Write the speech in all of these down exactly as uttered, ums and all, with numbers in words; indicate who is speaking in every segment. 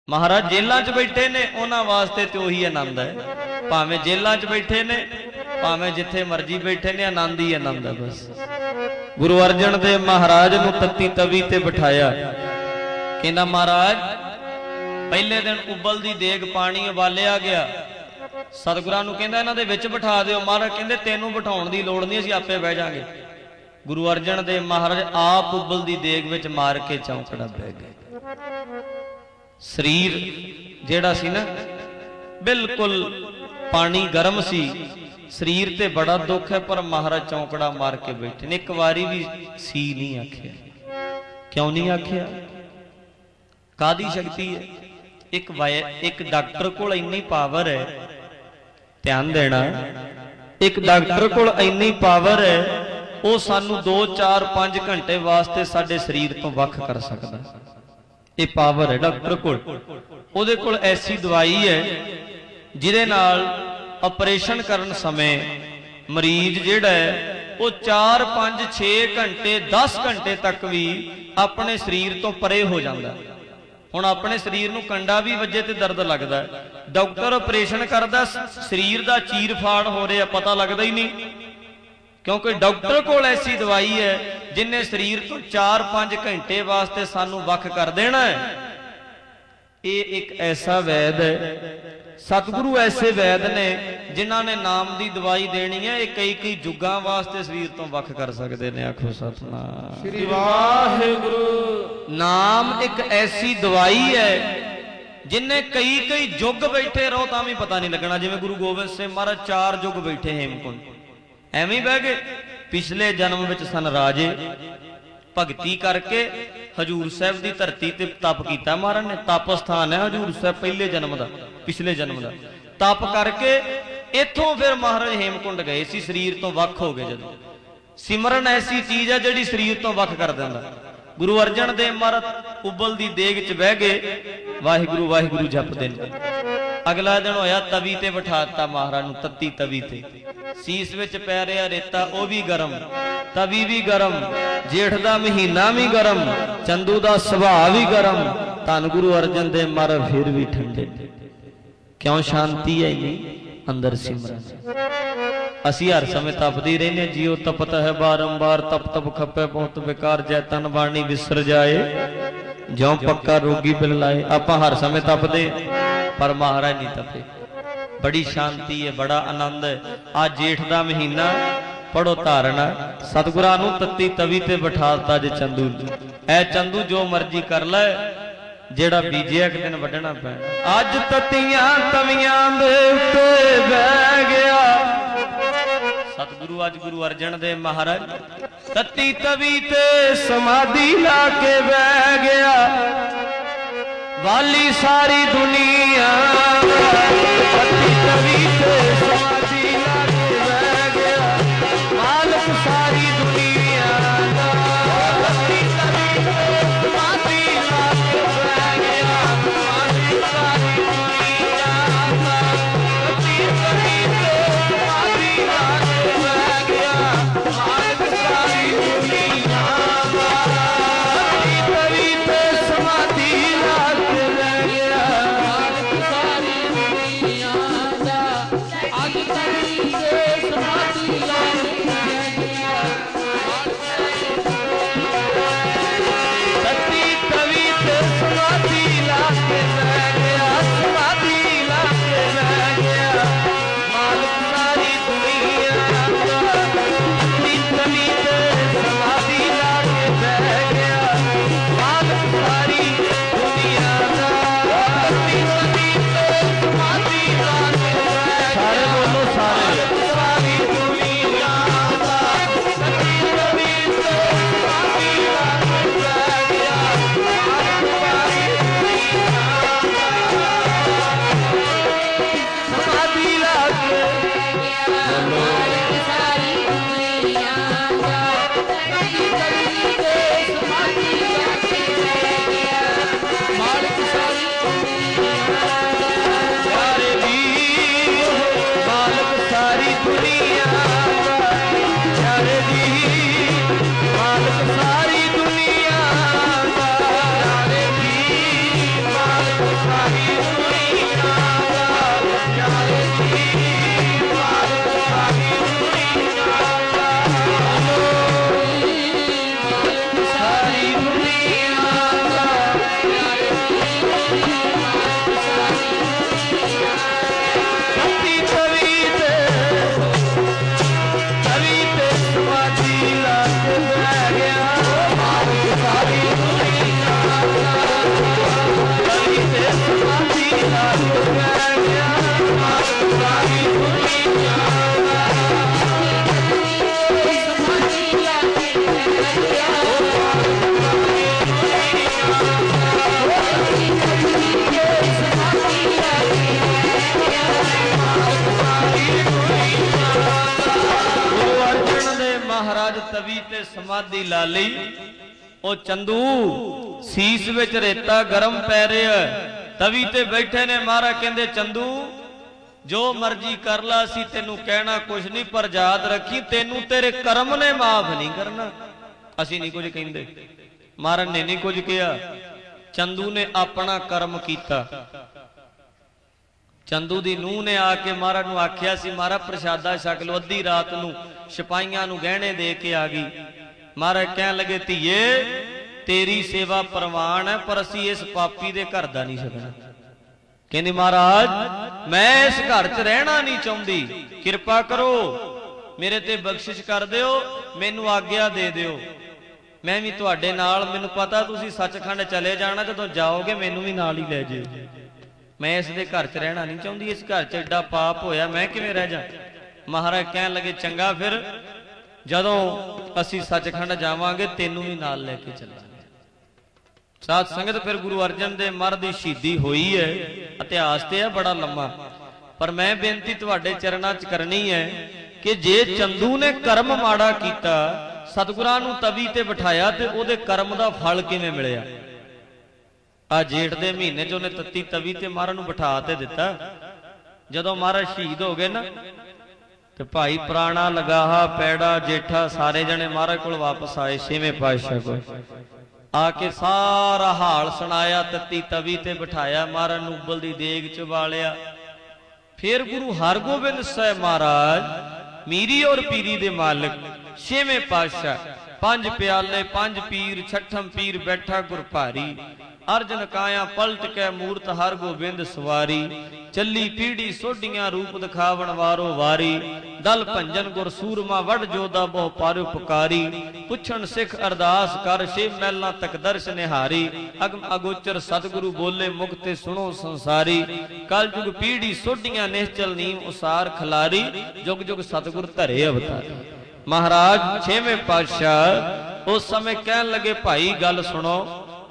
Speaker 1: महाराज जेलों च बैठे ने उन्हां वास्ते तो उही आनंद है, भावें जेलों च बैठे ने भावें जिथे मर्जी बैठे ने, आनंद ही आनंद है बस। गुरु अर्जन देव महाराज नूं तत्ती तवी ते बिठाया, कहना महाराज पहले दिन उबलदी देग पानी उबालिया गया, सतगुरां नूं कहंदा इन्हां दे विच बिठा दिओ। महाराज कहंदे तैनूं बिठाउण दी लोड़ नहीं, असीं आपे बह जांगे। गुरु अर्जन देव महाराज आप उबलदी देग विच मार के चौंकड़ा बह गए। शरीर जेड़ा सी ना बिल्कुल पानी गर्म सी, शरीर ते बड़ा दुख है, पर महाराज चौंकड़ा मार के बैठे ने। एक बारी भी सी नहीं आख्या। क्यों नहीं आख्या? कादी शक्ति है? एक वाय एक डॉक्टर कोल इन्नी पावर है, ध्यान देना, एक डॉक्टर कोल इन्नी पावर है, वो सानू दो चार पांच घंटे वास्ते साडे शरीर तो वख कर सकता। ये पावर है डॉक्टर कोल। उहदे कोल ऐसी दवाई है जिहदे नाल ऑपरेशन करन समय मरीज जिहड़ा है वो चार पांच छे घंटे दस घंटे तक भी अपने शरीर तो परे हो जाता। हुण अपने शरीर नूं कंडा भी वजे ते दर्द लगता है, डॉक्टर ऑपरेशन करदा शरीर दा चीर फाड़ हो रहा पता लगता ही नहीं, क्योंकि डॉक्टर कोल ऐसी दवाई है जिन्हें शरीर तो चार पांच घंटे वास्ते सानू वख कर देना है। ये एक ऐसा वैद है, सतगुरु ऐसे वैद ने जिन्हां ने नाम दी दवाई देनी है, ये कई कई जुगां वास्ते शरीर तो वख कर सकते हैं। आखो सतनाम श्री वाहिगुरु। नाम एक ऐसी दवाई है जिन्हें कई कई जुग बैठे रहो तां भी पता नहीं लगना। जिवें गुरु गोबिंद सिंह महाराज चार जुग बैठे हेमकुंड, एवं बह गए। पिछले जन्म विच सन राजे, भगती करके हजूर साहब की धरती ते तप किया महाराज ने। तप स्थान है हजूर साहब पहले जन्म का, पिछले जन्म का तप करके इथों फिर महाराज हेमकुंड गए सी, शरीर तो वख हो गए। जब सिमरन ऐसी चीज है जिहड़ी शरीर तो वख कर देंदा। गुरु अर्जन देव महाराज उबलदी देग च बह गए, वाहिगुरु वाहिगुरु जपदे ने। अगला दिन होया तवी ते बिठाता महाराज नूं, तत्ती तवी ते सीस विच पै रिहा रेता, वह भी गरम, तवी भी गरम, जेठ दा महीना भी गरम, चंदू दा सुभाव भी गरम, धन गुरु अर्जन देव महाराज फिर भी ठंडे। क्यों? शांति है नहीं अंदर सिमरन। असी हर समय तपदी रहने, जियो तपत है बारंबार, तप तप खपे बहुत बेकार, जै तन बाणी विसर जाए, ज्यों पक्का रोगी बिल लाए। आपां हर समय तपदे, पर महाराज नहीं तपे। बड़ी शांति है, बड़ा आनंद है। आज जेठ का महीना, पढ़ो धारणा, सतगुरां नूं तत्ती तवी ते बिठाता जे चंदू। ऐ चंदू जो मर्जी कर ले, जेड़ा बीजे एक दिन वड्ढना पैना। अज तत्तियां तवियां दे उत्ते बह गया सतगुरु। अज गुरु अर्जन देव महाराज तत्ती तवी ते समाधि ला के बह गया। वाली सारी दुनिया तत्ती तवी ते समाधि ला के बह गया। मालिक सारी दुनिया दा तत्ती तवी ते समाधि ला के बह गया। मालिक सारी दुनिया दा तत्ती तवी ते समाधि ला के बह गया। मालिक सारी दुनिया दा तत्ती तवी ते समाधि ला के बह गया। मालिक सारी दुनिया समाधि ला ली। ओ चंदू सीस विच रेता गरम पै रहा, तवी ते बैठे ने महाराज कहंदे चंदू जो मर्जी कर ला, सी तेनू कहना कुछ नहीं, पर याद रखी तेनू तेरे कर्म ने माफ नहीं करना। असी नहीं कुछ कहिंदे, महाराज ने नहीं कुछ कहा, चंदू ने अपना कर्म किया। चंदू दी नूह ने आके महाराज नूं आख्या सी महाराज प्रसादा छक लो। अद्धी रात नूं सिपाहियां नूं गहने दे के आ गई। महाराज कहन लगे धीए तेरी सेवा प्रवान है, पर असी इस पापी दे घर दा नहीं छकना। कहंदी महाराज मैं इस घर च रहना नहीं चाहुंदी, किरपा करो मेरे ते बख्शिश कर दिओ, मैनू आग्या दे दिओ, मैं भी तुहाडे नाल, मैनू पता तुसीं सचखंड चले जाना, जदों जाओगे मैनू भी नाल ही लै जिओ। मैं इस दे घर च रहना नहीं चाहुंदी, इस घर च एडा पाप होया, मैं किवें रह जा। महाराज कहन लगे चंगा फिर जदों असी सचखंड जावांगे तेनू भी नाल लैके चलांगे। साध संगत फिर गुरु अर्जन देव महाराज दी शहीदी होई है, इतिहास ते है बड़ा लंबा, पर मैं बेनती तुहाडे चरणां च करनी है कि जे चंदू ने कर्म माड़ा कीता, सतगुरां नूं तवी ते बिठाया, ते ओहदे कर्म दा फल किवें मिलिया। आ जेठ दे महीने च उन्हें तत्ती तवी ते महाराज नूं बिठा ते दिता। जदों महाराज शहीद हो गए ना, ते भाई प्राणा लगाहा पैड़ा जेठा सारे जने महाराज कोल वापस आए, छेवें पातशाह कोल आके सारा हाल सुनाया, तत्ती तवी ते बिठाया, महाराज नूं उबल दी देग च बालिया। फिर गुरु हरगोबिंद साहिब महाराज मीरी और पीरी दे मालिक छेवें पातशाह, पंज प्याले पंज पीर, छठम पीर बैठा गुर भारी, अर्जन काया पलट के मूरत हर गोबिंद सवारी, चली पीढ़ी सोडियां रूप दिखावन वारो वारी, दल भंजन गुर सूरमा वड जोधा बहु पार उपकारी, पुछन सिख अरदास कर शिव मैला तक दर्श निहारी, अगम अगोचर सतगुरु बोले मुक्ते सुनो संसारी, कल जुग पीढ़ी सोडियां निश्चल नीम उसार खलारी, जुग जुग सतगुर धरे अवतारी। महाराज छेवें पातशाह उस समय कहन लगे भाई गल सुनो,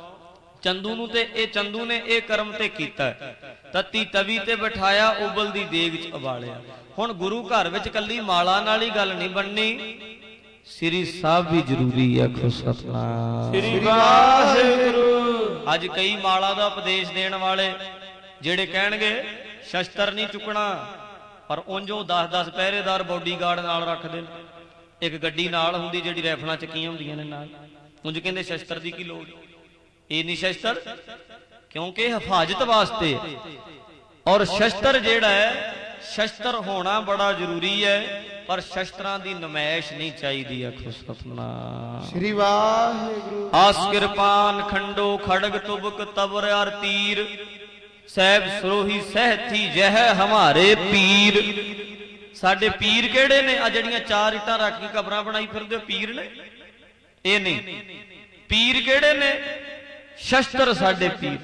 Speaker 1: चंदू नूं ते ए चंदू ने ए कर्म ते कीता, तत्ती तवी ते बिठाया, उबल दी देग च उबालिया। हुण गुरु घर विच कल्ली माला नाल ही गल नहीं बननी, श्री साहब भी जरूरी है। आखो सतनाम श्री वाहिगुरू। अज कई माला दा उपदेश देण वाले जेड़े कहणगे शस्त्र नहीं चुकना, पर उंजो दस दस पहरेदार बॉडीगार्ड नाल रखदे ने, एक गड्डी नाल हुंदी जिहड़ी राइफलां चकीआं हुंदियां ने नाल, उंज कहंदे शस्त्र दी की लोड़, ये नहीं शस्त्र, क्योंकि हिफाजत वास्ते। और शस्त्र जेड़ा है, शस्त्र होना बड़ा जरूरी है, पर शस्त्रां दी नमैश नहीं चाहिदी। आखो सतनाम श्री वाहिगुरू। आस किरपान खंडो खड़ग तुबक तबर अर तीर, सैब सरोही सहथी जह हमारे पीर। साडे पीर केड़े ने? आ जड़ियां चार इटां रख के कबरां बनाई फिरदे पीर ने? ये नहीं। पीर केड़े ने? शस्त्र साडे पीर,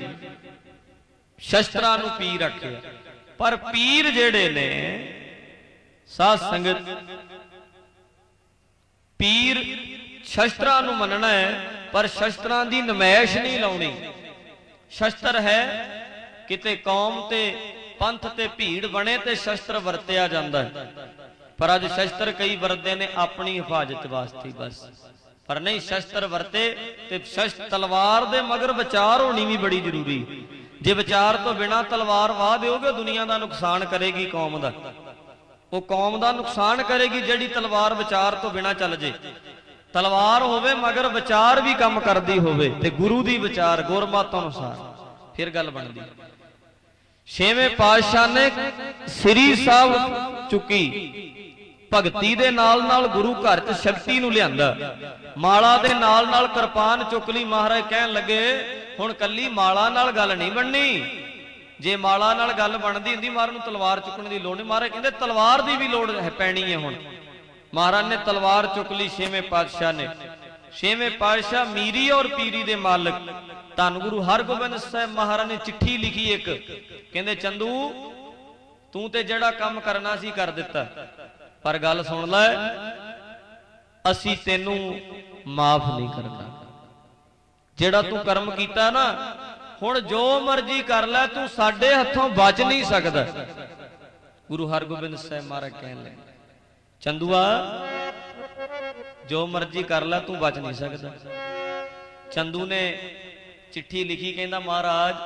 Speaker 1: शस्त्रां नूं पीर रखिया। पर पीर जेड़े ने साध संगत, पीर शस्त्रां नूं मनना है, पर शस्त्रां दी नमैश नहीं लाउणी। शस्त्र है किते कौम ते पंथ ते भीड़ बने ते शस्त्र वरतिया जांदा है, पर अज शस्त्र कई वरतदे ने अपनी हिफाजत वास्ते बस, पर नहीं शस्त्र वरते ते शस्त्र तलवार दे मगर विचार होनी भी बड़ी जरूरी। जे विचार तो बिना तलवार वाह दोगे, दुनिया का नुकसान करेगी, कौम का वो कौम का नुकसान करेगी जिहड़ी तलवार विचार तो बिना चल जे। तलवार होवे मगर विचार भी काम करदी होवे ते गुरु दी विचार गुरमत अनुसार, फिर गल बनदी। छेवें पातशाह ने श्री साहब चुकी, भगती दे नाल नाल गुरु घर च शक्ति नूं लिआंदा, माला दे नाल नाल किरपान चुक ली। महाराज कहन लगे हुण कल्ली माला नाल गल नहीं बननी, जे माला नाल गल बनदी हुंदी महाराज नूं तलवार चुकण दी लोड़ नहीं। महाराज कहंदे तलवार दी भी लोड़ है पैनी है। हुण महाराज ने तलवार चुक ली छेवें पातशाह ने। छेवें पातशाह मीरी और पीरी दे मालिक धन गुरु हरगोबिंद साहिब महाराज ने चिट्ठी लिखी एक, कहंदे चंदू तू ते जिहड़ा काम करना सी कर दिता, पर गल सुन लै, असी तेनू माफ नहीं करना। जेड़ा तू कर्म कीता ना, हुण जो मर्जी कर लै, तू साडे हथों बच नहीं सकदा। गुरु हरगोबिंद साहिब महाराज कहन लगे चंदूआ जो मर्जी कर लै, तू बच नहीं सकता। चंदू ने चिट्ठी लिखी, कहता महाराज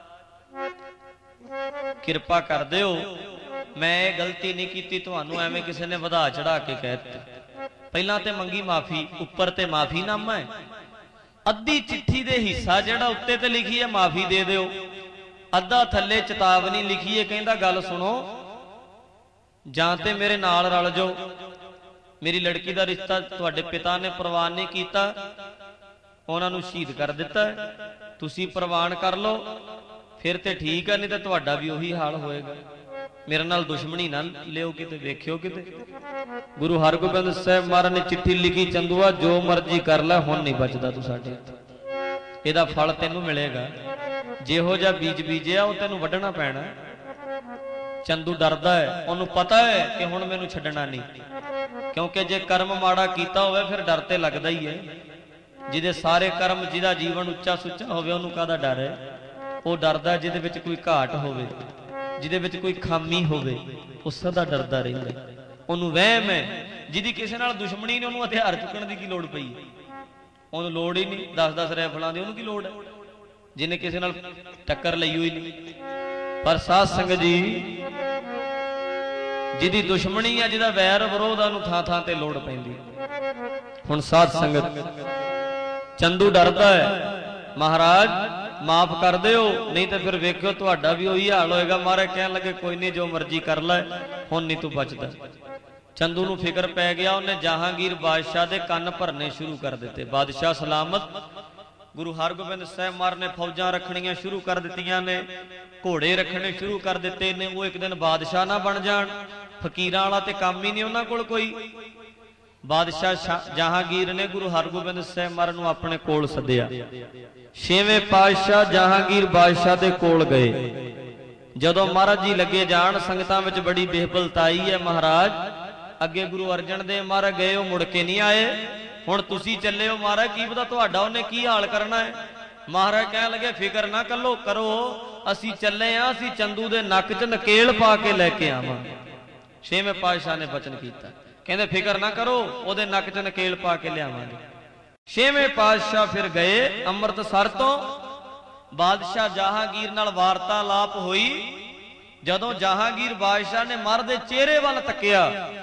Speaker 1: किरपा कर दिओ, मैं गलती नहीं की, तुहानू एवें किसी ने वधा चढ़ा के कह दित्ती। पहला ते मंगी माफी, उपर ते माफीनामा है, अद्धी चिट्ठी दे हिस्सा जिहड़ा उत्ते ते लिखी है माफी दे दिओ, अद्धा थल्ले चेतावनी लिखी है, कहता गल सुनो, जां ते मेरे नाल रल जाओ, मेरी लड़की का रिश्ता तुहाडे पिता ने प्रवान नहीं कीता, उन्हां नूं शहीद कर दिता है, तुसी प्रवान कर लो, फिर ते ठीक है, नहीं तो तुहाडा भी उही हाल होएगा। मेरे नाल दुश्मनी ना लियो किते, वेखियो किते। गुरु हरगोबिंद साहिब महाराज ने चिट्ठी लिखी, चंदूआ जो मर्जी कर लै, हुण नहीं बचदा तू साडे, इहदा फल तैनूं मिलेगा, जिहो जिहा बीज बीजिया वो तैनूं वड्ढना पैना। चंदू डरदा है, उन्होंने पता है कि हुण मैनूं छड्डना नहीं, क्योंकि जे कर्म माड़ा कीता होवे फिर डर ते लगदा ही है। जिहदे सारे कर्म, जिहदा जीवन उच्चा सुच्चा होवे, उहनूं काहदा डर है? वो डरदा जिहदे विच कोई घाट होवे, जिहदे विच कोई खामी होवे, उस दा डरदा रहिंदा। उहनूं वहम है, जिहदी किसी नाल दुश्मनी ने, उहनूं हथियार चुकण दी की लोड़ पई? उहनूं लोड़ ही नहीं, दस दस राइफलां दी उहनूं की लोड़ है, जिन्हें किसी नाल टक्कर लई होई नहीं। पर साध संगत जी, जिहदी दुश्मनी है, जिहदा वैर विरोध, उहनूं थां थां ते लोड़ पैंदी। हुण साध संगत, चंदू डरदा है, महाराज माफ कर दिओ, नहीं तो फिर वेखियो तुहाडा भी उही हाल होएगा। महाराज कहन लगे कोई नहीं, जो मर्जी कर लै, हुण नहीं तू बचदा। चंदू नूं फिकर पै गया, उन्हें जहांगीर बादशाह दे कन्न भरने शुरू कर दिते। बादशाह सलामत, गुरु हरगोबिंद साहिब महाराज ने फौजां रखणियां शुरू कर दित्तियां ने, घोड़े रखने शुरू कर दिते ने। वो एक दिन बादशाह ना बन जाण, फकीरां वाला ते काम ही नहीं उन्हां कोल कोई। बादशाह जहांगीर ने गुरु हरगोबिंद साहिब महाराज नूं अपने कोल सद्दिया। छेवें पातशाह जहांगीर बादशाह दे कोल गए। जदों महाराज जी लगे जाण, संगतां विच बड़ी बेहबलता आई है। महाराज अगे गुरु अर्जन देव महाराज गए, वो मुड़ के नहीं आए, हुण तुसी चले हो। महाराज की पता तुहाडा उहने की हाल करना है। महाराज कहण लगे फिकर ना करो करो, असी चले आ, असी चंदू दे नक च नकेल पा के लैके आवांगे। छेवें पातशाह ने वचन कीता, कहंदे फिकर ना करो, ओदे नक च नकेल पा के लियावांगे। छेवें पातशाह फिर गए अमृतसर तो। बादशाह जहांगीर नाल वार्तालाप हुई। जदों जहांगीर बादशाह ने महाराज दे चेहरे वाल तकिया,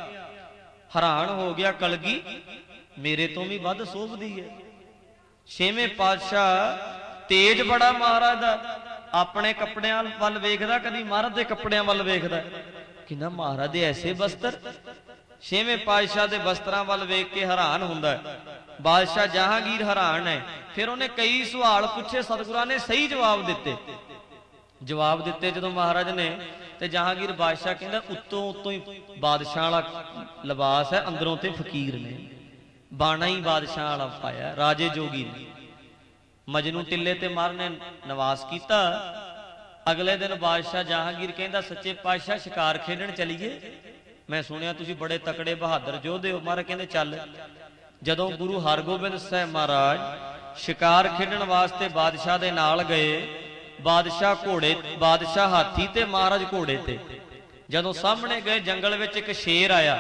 Speaker 1: हैरान हो गया, कलगी मेरे तो भी वध सोभदी है। छेवें पातशाह तेज बड़ा महाराज दा, अपने कपड़ियां वल वेखदा, कदी महाराज दे कपड़ियां वल वेखदा कि ना महाराज दे ऐसे वस्त्र। छेवें पातशाह दे वस्त्रां वल वेख के हैरान हुंदा है। बादशाह जहांगीर हैरान है। फिर उन्हें कई सवाल पूछे, सतगुरां ने सही जवाब दिते। जवाब दिते जदों महाराज ने, ते जहांगीर बादशाह कहंदा उत्तों उत्तों ही बादशाह वाला लिबास है, अंदरों ते फकीर ने, बाणा ही बादशाह वाला पाया, राजे जोगी ने। मजनू टिल्ले ते महाराज ने निवास किया। अगले दिन बादशाह जहांगीर कहंदा सच्चे पातशाह शिकार खेडण चलीए, मैं सुनिया तुसीं बड़े तकड़े बहादुर योधे हो। महाराज कहंदे चल। जदों गुरु हरगोबिंद साहिब महाराज शिकार खेडण वास्ते बादशाह दे नाल गए, बादशाह घोड़े, बादशाह हाथी ते महाराज घोड़े ते। जदों सामने गए जंगल विच एक शेर आया।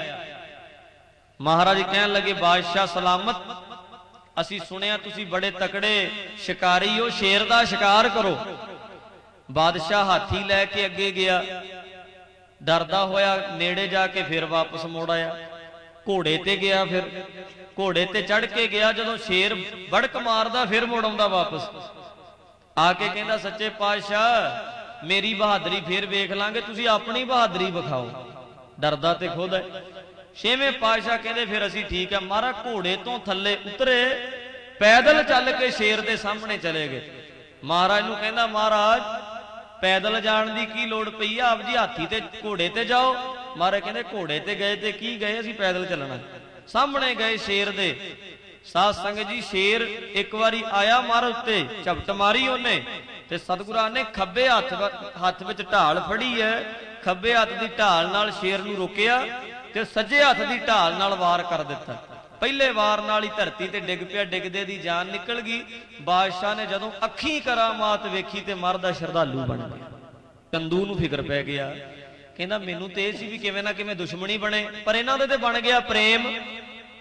Speaker 1: महाराज कहन लगे बादशाह सलामत, असी सुनिया तुसी बड़े तकड़े शिकारी हो, शेर दा शिकार करो। बादशाह हाथी लैके अगे गया, डरदा होया नेड़े जाके फिर वापस मुड़ आया। घोड़े ते गया, फिर घोड़े ते चढ़ के गया। जदों शेर बड़क मारदा फिर मुड़ आउंदा वापस आके कहंदा सच्चे पातशाह मेरी बहादुरी फिर वेख लांगे, तुसी अपनी बहादुरी विखाओ। डरदा ते खुद है। छेवें पातशाह कहंदे फिर असी ठीक है। महाराज घोड़े तो थल्ले उतरे, पैदल चल के शेर दे सामने चले गए। महाराज नूं कहंदा महाराज पैदल जाण दी की लोड़ पई आ, आप जी हाथी ते घोड़े ते जाओ। महाराज कहंदे घोड़े ते गए ते की गए, असी पैदल चलना। सामने गए शेर दे। साध संगत जी शेर एक बारी आया महाराज उत्ते, झपट मारी ओने ते सतगुरां ने खब्बे हत्थ हत्थ विच ढाल फड़ी है, खब्बे हत्थ दी ढाल नाल शेर नूं रोकिया ते सज्जे हत्थ दी ढाल नाल वार कर दिता। पहले वार नाल ही धरती ते डिग पिया, डिगदे दी जान निकल गई। बादशाह ने जदों अखी करामात वेखी ते मरदा श्रद्धालु बन गया। चंदू नूं फिकर पै गया, कहंदा मैनूं ते सी भी किवें ना किवें दुश्मनी बने, पर इन्हां दे ते बन गया प्रेम।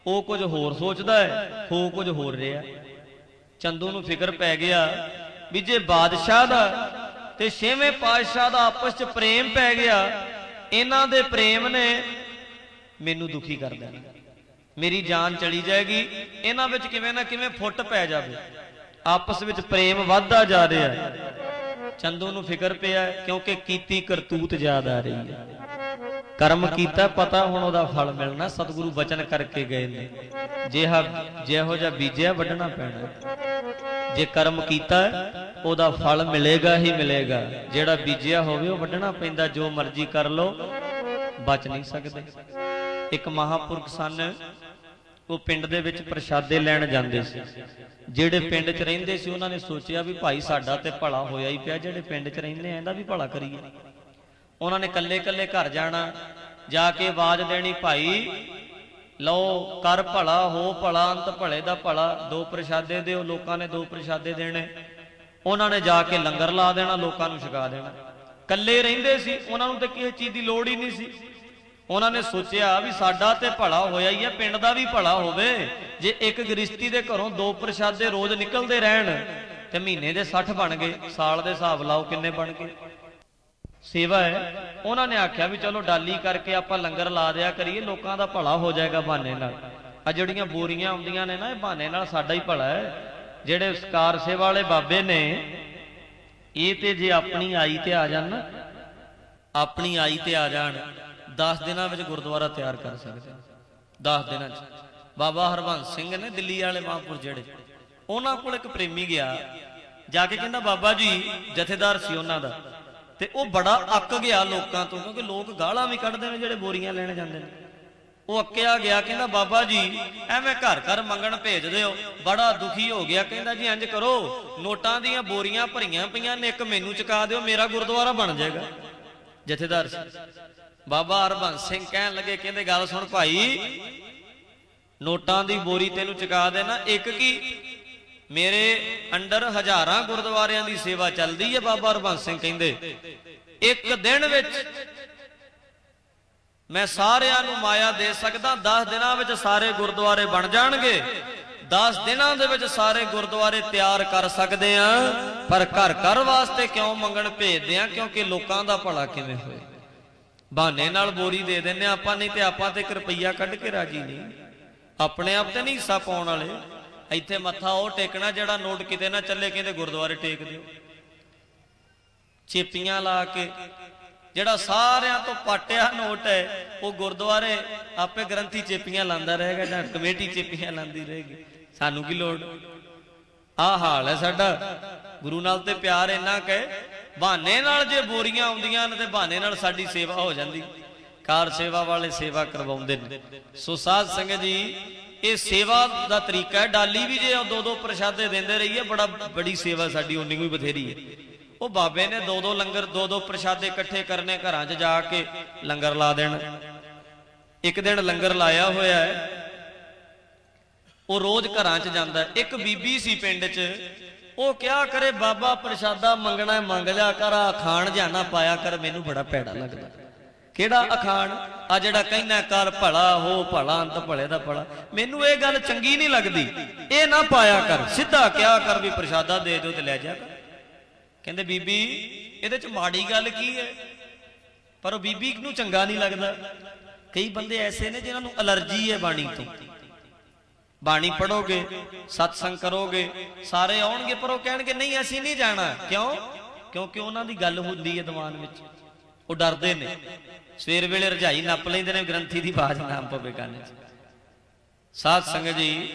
Speaker 1: ਉਹ ਕੁਝ ਹੋਰ ਸੋਚਦਾ ਹੈ, ਹੋ ਕੁਝ ਹੋਰ ਰਿਹਾ। ਚੰਦੂ ਨੂੰ ਫਿਕਰ ਪੈ ਗਿਆ ਵੀ ਜੇ ਬਾਦਸ਼ਾਹ ਦਾ ਤੇ ਛੇਵੇਂ ਪਾਤਸ਼ਾਹ ਦਾ ਆਪਸ ਚ ਪ੍ਰੇਮ ਪੈ ਗਿਆ, ਇਹਨਾਂ ਦੇ ਪ੍ਰੇਮ ਨੇ ਮੈਨੂੰ ਦੁਖੀ ਕਰ ਦੇਣਾ, ਮੇਰੀ ਜਾਨ ਚਲੀ ਜਾਏਗੀ। ਇਹਨਾਂ ਵਿੱਚ ਕਿਵੇਂ ਨਾ ਕਿਵੇਂ ਫੁੱਟ ਪੈ ਜਾਵੇ, ਆਪਸ ਵਿੱਚ ਪ੍ਰੇਮ ਵੱਧਦਾ ਜਾ ਰਿਹਾ। ਚੰਦੂ ਨੂੰ ਫਿਕਰ ਪਿਆ ਕਿਉਂਕਿ ਕੀਤੀ ਕਰਤੂਤ ਯਾਦ ਆ ਰਹੀ ਹੈ। ਕਰਮ ਕੀਤਾ, ਪਤਾ ਹੁਣ ਉਹਦਾ ਫਲ ਮਿਲਣਾ। ਸਤਿਗੁਰੂ ਬਚਨ ਕਰਕੇ ਗਏ ਨੇ, ਜਿਹਾ ਜਿਹੋ ਜਿਹਾ ਬੀਜਿਆ ਵੱਢਣਾ ਪੈਣਾ। ਜੇ ਕਰਮ ਕੀਤਾ ਉਹਦਾ ਫਲ ਮਿਲੇਗਾ ਹੀ ਮਿਲੇਗਾ, ਜਿਹੜਾ ਬੀਜਿਆ ਹੋਵੇ ਉਹ ਵੱਢਣਾ ਪੈਂਦਾ। ਜੋ ਮਰਜ਼ੀ ਕਰ ਲੋ, ਬਚ ਨਹੀਂ ਸਕਦੇ। ਇੱਕ ਮਹਾਂਪੁਰਖ ਸਨ, ਉਹ ਪਿੰਡ ਦੇ ਵਿੱਚ ਪ੍ਰਸ਼ਾਦੇ ਲੈਣ ਜਾਂਦੇ ਸੀ। ਜਿਹੜੇ ਪਿੰਡ 'ਚ ਰਹਿੰਦੇ ਸੀ ਉਹਨਾਂ ਨੇ ਸੋਚਿਆ ਵੀ ਭਾਈ ਸਾਡਾ ਤੇ ਭਲਾ ਹੋਇਆ ਹੀ ਪਿਆ, ਜਿਹੜੇ ਪਿੰਡ 'ਚ ਰਹਿੰਦੇ ਆ ਇਹਦਾ ਵੀ ਭਲਾ ਕਰੀਏ। ਉਹਨਾਂ ਨੇ ਕੱਲੇ ਕੱਲੇ ਘਰ ਜਾਣਾ, ਜਾ ਕੇ ਆਵਾਜ਼ ਦੇਣੀ, ਭਾਈ ਲਓ ਕਰ ਭਲਾ, ਹੋ ਭਲਾ, ਅੰਤ ਭਲੇ ਦਾ ਭਲਾ, ਦੋ ਪ੍ਰਸ਼ਾਦੇ ਦਿਓ। ਲੋਕਾਂ ਨੇ ਦੋ ਪ੍ਰਸ਼ਾਦੇ ਦੇਣੇ, ਉਹਨਾਂ ਨੇ ਜਾ ਕੇ ਲੰਗਰ ਲਾ ਦੇਣਾ, ਲੋਕਾਂ ਨੂੰ ਛਕਾ ਦੇਣਾ। ਕੱਲੇ ਰਹਿੰਦੇ ਸੀ, ਉਹਨਾਂ ਨੂੰ ਤਾਂ ਕਿਸੇ ਚੀਜ਼ ਦੀ ਲੋੜ ਹੀ ਨਹੀਂ ਸੀ। ਉਹਨਾਂ ਨੇ ਸੋਚਿਆ ਵੀ ਸਾਡਾ ਤੇ ਭਲਾ ਹੋਇਆ ਹੀ ਹੈ, ਪਿੰਡ ਦਾ ਵੀ ਭਲਾ ਹੋਵੇ। ਜੇ ਇੱਕ ਗ੍ਰਿਸ਼ਤੀ ਦੇ ਘਰੋਂ ਦੋ ਪ੍ਰਸ਼ਾਦੇ ਰੋਜ਼ ਨਿਕਲਦੇ ਰਹਿਣ ਤੇ ਮਹੀਨੇ ਦੇ ਸੱਠ ਬਣ ਗਏ, ਸਾਲ ਦੇ ਹਿਸਾਬ ਲਾਓ ਕਿੰਨੇ ਬਣ ਗਏ। ਸੇਵਾ ਹੈ। ਉਹਨਾਂ ਨੇ ਆਖਿਆ ਵੀ ਚਲੋ ਡਾਲੀ ਕਰਕੇ ਆਪਾਂ ਲੰਗਰ ਲਾ ਦਿਆ ਕਰੀਏ, ਲੋਕਾਂ ਦਾ ਭਲਾ ਹੋ ਜਾਏਗਾ ਬਹਾਨੇ ਨਾਲ। ਆ ਜਿਹੜੀਆਂ ਬੋਰੀਆਂ ਆਉਂਦੀਆਂ ਨੇ ਨਾ, ਇਹ ਬਹਾਨੇ ਨਾਲ ਸਾਡਾ ਹੀ ਭਲਾ ਹੈ। ਜਿਹੜੇ ਕਾਰ ਸੇਵਾ ਵਾਲੇ ਬਾਬੇ ਨੇ, ਇਹ ਤੇ ਜੇ ਆਪਣੀ ਆਈ ਤੇ ਆ ਜਾਣ ਨਾ, ਆਪਣੀ ਆਈ ਤੇ ਆ ਜਾਣ, ਦਸ ਦਿਨਾਂ ਵਿੱਚ ਗੁਰਦੁਆਰਾ ਤਿਆਰ ਕਰ ਸਕਦੇ। ਦਸ ਦਿਨਾਂ ਚ ਬਾਬਾ ਹਰਬੰਸ ਸਿੰਘ ਨੇ, ਦਿੱਲੀ ਵਾਲੇ ਮਹਾਂਪੁਰ ਜਿਹੜੇ, ਉਹਨਾਂ ਕੋਲ ਇੱਕ ਪ੍ਰੇਮੀ ਗਿਆ, ਜਾ ਕੇ ਕਹਿੰਦਾ ਬਾਬਾ ਜੀ, ਜਥੇਦਾਰ ਸੀ ਉਹਨਾਂ ਦਾ, ਤੇ ਉਹ ਬੜਾ ਅੱਕ ਗਿਆ ਲੋਕਾਂ ਤੋਂ, ਕਿਉਂਕਿ ਲੋਕ ਗਾਲਾਂ ਵੀ ਕੱਢਦੇ ਨੇ ਜਿਹੜੇ ਬੋਰੀਆਂ ਲੈਣ ਜਾਂਦੇ ਨੇ। ਉਹ ਅੱਕਿਆ ਗਿਆ, ਕਹਿੰਦਾ ਬਾਬਾ ਜੀ ਐਵੇਂ ਘਰ ਘਰ ਮੰਗਣ ਭੇਜਦੇ ਹੋ, ਬੜਾ ਦੁਖੀ ਹੋ ਗਿਆ। ਕਹਿੰਦਾ ਜੀ ਇੰਜ ਕਰੋ, ਨੋਟਾਂ ਦੀਆਂ ਬੋਰੀਆਂ ਭਰੀਆਂ ਪਈਆਂ ਨੇ, ਇੱਕ ਮੈਨੂੰ ਚੁਕਾ ਦਿਓ, ਮੇਰਾ ਗੁਰਦੁਆਰਾ ਬਣ ਜਾਏਗਾ। ਜਥੇਦਾਰ ਸੀ ਬਾਬਾ ਹਰਬੰਸ ਸਿੰਘ ਕਹਿਣ ਲੱਗੇ, ਕਹਿੰਦੇ ਗੱਲ ਸੁਣ ਭਾਈ, ਨੋਟਾਂ ਦੀ ਬੋਰੀ ਤੈਨੂੰ ਚੁਕਾ ਦੇਣਾ, ਇੱਕ ਕੀ ਮੇਰੇ ਅੰਡਰ ਹਜ਼ਾਰਾਂ ਗੁਰਦੁਆਰਿਆਂ ਦੀ ਸੇਵਾ ਚੱਲਦੀ ਹੈ। ਬਾਬਾ ਹਰਬੰਸ ਸਿੰਘ ਕਹਿੰਦੇ ਇੱਕ ਦਿਨ ਵਿੱਚ ਮੈਂ ਸਾਰਿਆਂ ਨੂੰ ਮਾਇਆ ਦੇ ਸਕਦਾ, ਦਸ ਦਿਨਾਂ ਵਿੱਚ ਸਾਰੇ ਗੁਰਦੁਆਰੇ ਬਣ ਜਾਣਗੇ। ਦਸ ਦਿਨਾਂ ਦੇ ਵਿੱਚ ਸਾਰੇ ਗੁਰਦੁਆਰੇ ਤਿਆਰ ਕਰ ਸਕਦੇ ਆ, ਪਰ ਘਰ ਘਰ ਵਾਸਤੇ ਕਿਉਂ ਮੰਗਣ ਭੇਜਦੇ ਆ? ਕਿਉਂਕਿ ਲੋਕਾਂ ਦਾ ਭਲਾ ਕਿਵੇਂ ਹੋਏ। ਬਹਾਨੇ ਨਾਲ ਬੋਰੀ ਦੇ ਦਿੰਦੇ ਆਪਾਂ, ਨਹੀਂ ਤੇ ਆਪਾਂ ਤੇ ਇੱਕ ਰੁਪਈਆ ਕੱਢ ਕੇ ਰਾਜੀ ਨਹੀਂ, ਆਪਣੇ ਆਪ ਤੇ ਨਹੀਂ ਹਿੱਸਾ ਪਾਉਣ ਵਾਲੇ। ਇੱਥੇ ਮੱਥਾ ਉਹ ਟੇਕਣਾ ਜਿਹੜਾ ਨੋਟ ਕਿਤੇ ਨਾ ਚੱਲੇ, ਕਹਿੰਦੇ ਗੁਰਦੁਆਰੇ ਟੇਕ ਦਿਓ। ਚੇਪੀਆਂ ਲਾ ਕੇ, ਜਿਹੜਾ ਸਾਰਿਆਂ ਤੋਂ ਪਾਟਿਆ ਨੋਟ ਹੈ, ਉਹ ਗੁਰਦੁਆਰੇ ਆਪੇ ਗ੍ਰੰਥੀ ਚੇਪੀਆਂ ਲਾਂਦਾ ਰਹੇਗਾ ਜਾਂ ਕਮੇਟੀ ਚੇਪੀਆਂ ਲਾਂਦੀ ਰਹੇਗੀ, ਸਾਨੂੰ ਕੀ ਲੋੜ। ਆਹ ਹਾਲ ਹੈ ਸਾਡਾ। ਗੁਰੂ ਨਾਲ ਤੇ ਪਿਆਰ ਇੰਨਾ ਕਹੇ, ਬਹਾਨੇ ਨਾਲ ਜੇ ਬੋਰੀਆਂ ਆਉਂਦੀਆਂ ਨੇ ਤੇ ਬਹਾਨੇ ਨਾਲ ਸਾਡੀ ਸੇਵਾ ਹੋ ਜਾਂਦੀ। ਕਾਰ ਸੇਵਾ ਵਾਲੇ ਸੇਵਾ ਕਰਵਾਉਂਦੇ ਨੇ। ਸੋ ਸਾਧ ਸੰਗਤ ਜੀ, ਇਹ ਸੇਵਾ ਦਾ ਤਰੀਕਾ ਹੈ। ਡਾਲੀ ਵੀ ਜੇ ਦੋ ਦੋ ਪ੍ਰਸ਼ਾਦੇ ਦਿੰਦੇ ਰਹੀਏ, ਬੜਾ ਬੜੀ ਸੇਵਾ ਸਾਡੀ, ਉਨੀ ਕੋਈ ਬਥੇਰੀ ਹੈ। ਉਹ ਬਾਬੇ ਨੇ ਦੋ ਦੋ ਲੰਗਰ, ਦੋ ਦੋ ਪ੍ਰਸ਼ਾਦੇ ਇਕੱਠੇ ਕਰਨੇ, ਘਰਾਂ 'ਚ ਜਾ ਕੇ ਲੰਗਰ ਲਾ ਦੇਣਾ। ਇੱਕ ਦਿਨ ਲੰਗਰ ਲਾਇਆ ਹੋਇਆ ਹੈ, ਉਹ ਰੋਜ਼ ਘਰਾਂ 'ਚ ਜਾਂਦਾ। ਇੱਕ ਬੀਬੀ ਸੀ ਪਿੰਡ 'ਚ, ਉਹ ਕਿਹਾ ਕਰੇ ਬਾਬਾ ਪ੍ਰਸ਼ਾਦਾ ਮੰਗਣਾ ਮੰਗ ਲਿਆ ਕਰ, ਅਖਾਣ ਜਿਹਾ ਨਾ ਪਾਇਆ ਕਰ, ਮੈਨੂੰ ਬੜਾ ਭੈੜਾ ਲੱਗਦਾ। ਕਿਹੜਾ ਅਖਾਣ? ਆ ਜਿਹੜਾ ਕਹਿੰਦਾ ਕਰ ਭਲਾ, ਹੋ ਭਲਾ, ਅੰਤ ਭਲੇ ਦਾ ਭਲਾ, ਮੈਨੂੰ ਇਹ ਗੱਲ ਚੰਗੀ ਨਹੀਂ ਲੱਗਦੀ, ਇਹ ਨਾ ਪਾਇਆ ਕਰ। ਸਿੱਧਾ ਕਿਹਾ ਕਰ ਵੀ ਪ੍ਰਸ਼ਾਦਾ ਦੇ ਦਿਓ ਤੇ ਲੈ ਜਾ ਕਰ। ਕਹਿੰਦੇ ਬੀਬੀ ਇਹਦੇ 'ਚ ਮਾੜੀ ਗੱਲ ਕੀ ਹੈ? ਪਰ ਉਹ ਬੀਬੀ ਨੂੰ ਚੰਗਾ ਨਹੀਂ ਲੱਗਦਾ। ਕਈ ਬੰਦੇ ਐਸੇ ਨੇ ਜਿਨ੍ਹਾਂ ਨੂੰ ਅਲਰਜੀ ਹੈ ਬਾਣੀ ਤੋਂ। ਬਾਣੀ ਪੜੋਗੇ, ਸਤਸੰਗ ਕਰੋਗੇ, ਸਾਰੇ ਆਉਣਗੇ, ਪਰ ਉਹ ਕਹਿਣਗੇ ਨਹੀਂ ਅਸੀਂ ਨਹੀਂ ਜਾਣਾ। ਕਿਉਂ? ਕਿਉਂਕਿ ਉਹਨਾਂ ਦੀ ਗੱਲ ਹੁੰਦੀ ਹੈ ਦਿਮਾਗ ਵਿੱਚ, ਉਹ ਡਰਦੇ ਨੇ। ਸਵੇਰ ਵੇਲੇ ਰਜਾਈ ਨੱਪ ਲੈਂਦੇ ਨੇ, ਗ੍ਰੰਥੀ ਦੀ ਆਵਾਜ਼ ਨਾ ਪਵੇ ਕੰਨ 'ਚ। ਸਾਧ ਸੰਗਤ ਜੀ,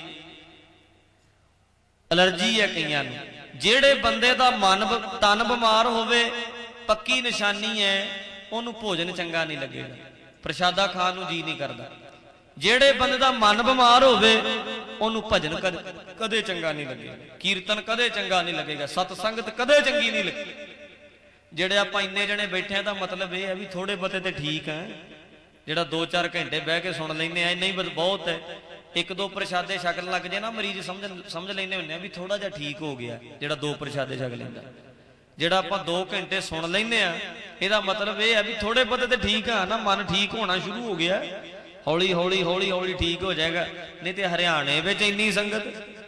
Speaker 1: ਅਲਰਜੀ ਹੈ ਕਈਆਂ ਨੂੰ। ਜਿਹੜੇ ਬੰਦੇ ਦਾ ਮਨ ਤਨ ਬਿਮਾਰ ਹੋਵੇ, ਪੱਕੀ ਨਿਸ਼ਾਨੀ ਹੈ ਉਹਨੂੰ ਭੋਜਨ ਚੰਗਾ ਨਹੀਂ ਲੱਗੇਗਾ, ਪ੍ਰਸ਼ਾਦਾ ਖਾਣ ਨੂੰ ਜੀ ਨਹੀਂ ਕਰਦਾ। ਜਿਹੜੇ ਬੰਦੇ ਦਾ ਮਨ ਬਿਮਾਰ ਹੋਵੇ, ਉਹਨੂੰ ਭਜਨ ਕਦੇ ਚੰਗਾ ਨਹੀਂ ਲੱਗੇਗਾ, ਕੀਰਤਨ ਕਦੇ ਚੰਗਾ ਨਹੀਂ ਲੱਗੇਗਾ, ਸਤ ਸੰਗਤ ਕਦੇ ਚੰਗੀ ਨਹੀਂ ਲੱਗੇਗੀ। ਜਿਹੜੇ ਆਪਾਂ ਇੰਨੇ ਜਣੇ ਬੈਠੇ ਆ, ਦਾ ਮਤਲਬ ਇਹ ਹੈ ਵੀ ਥੋੜੇ ਬਹੁਤੇ ਤੇ ਠੀਕ ਹੈ। ਜਿਹੜਾ ਦੋ ਚਾਰ ਘੰਟੇ ਬਹਿ ਕੇ ਸੁਣ ਲੈਂਦੇ ਆ, ਇੰਨਾ ਹੀ ਬਹੁਤ ਹੈ। ਇੱਕ ਦੋ ਪ੍ਰਸ਼ਾਦੇ ਛਕਣ ਲੱਗ ਜੇ ਨਾ ਮਰੀਜ਼, ਸਮਝ ਸਮਝ ਲੈਂਦੇ ਹੁੰਦੇ ਆ ਵੀ ਥੋੜਾ ਜਿਹਾ ਠੀਕ ਹੋ ਗਿਆ, ਜਿਹੜਾ ਦੋ ਪ੍ਰਸ਼ਾਦੇ ਛਕ ਲੈਂਦਾ। ਜਿਹੜਾ ਆਪਾਂ ਦੋ ਘੰਟੇ ਸੁਣ ਲੈਂਦੇ ਆ, ਇਹਦਾ ਮਤਲਬ ਇਹ ਹੈ ਵੀ ਥੋੜੇ ਬਹੁਤੇ ਤੇ ਠੀਕ ਆ ਨਾ, ਮਨ ਠੀਕ ਹੋਣਾ ਸ਼ੁਰੂ ਹੋ ਗਿਆ। हौली हौली हौली हौली ठीक हो जाएगा। नहीं तो हरियाणे में इन्नी संगत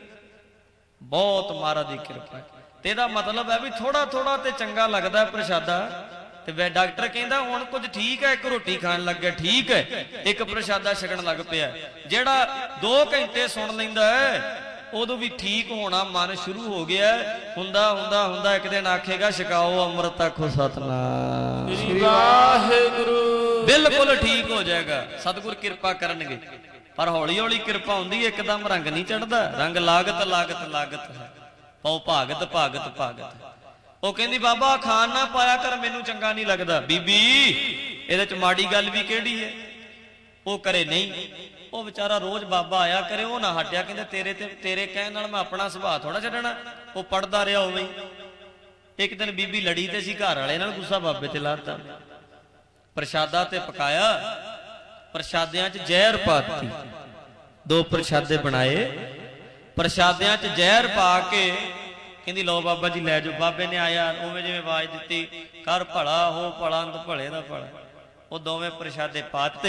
Speaker 1: बहुत महाराज की कृपा। ते दा मतलब है भी थोड़ा थोड़ा तो चंगा लगता है प्रशादा। ते वे डॉक्टर कहता हुण कुछ ठीक है, एक रोटी खान लग गया ठीक है, एक प्रशादा छकन लग पिया। जेड़ा दो घंटे सुन लैंदा है उदों भी ठीक होना मन शुरू हो गया। हुंदा हुंदा हुंदा एक दिन आखेगा छकाओ अमृत आखो सतनाम श्री वाहिगुरु, बिल्कुल ठीक हो जाएगा। सतगुर कृपा करनगे। पर हौली हौली कृपा हुंदी है, एकदम रंग नहीं चढ़ता। रंग लागत लागत लागत है, पौ भागत भागत भागत। वो कहंदी बाबा खान ना पाया कर, मैनू चंगा नहीं लगता। बीबी इहदे च माड़ी गल भी किहड़ी है? वो करे नहीं, वो बेचारा रोज बाबा आया करे, वो ना हटिया। कहते तेरे ते तेरे कहने नाल मैं अपना सुभाव थोड़ा छड्डना। वो पढ़ता रहा उवें ही। एक दिन बीबी लड़ी ते सी घर वाले नाल, गुस्सा बाबे ते लाता। प्रशादा ते पकाया, प्रशादियां च जहर पाती। दो प्रशादे बनाए, प्रशादियां च जहर पा के कहंदी लो बाबा जी लै जाओ। बाबे ने आया उवें जिवें आवाज दित्ती, कर भला हो भला अंत भले दा भला। वो दोवें प्रशादे पाते।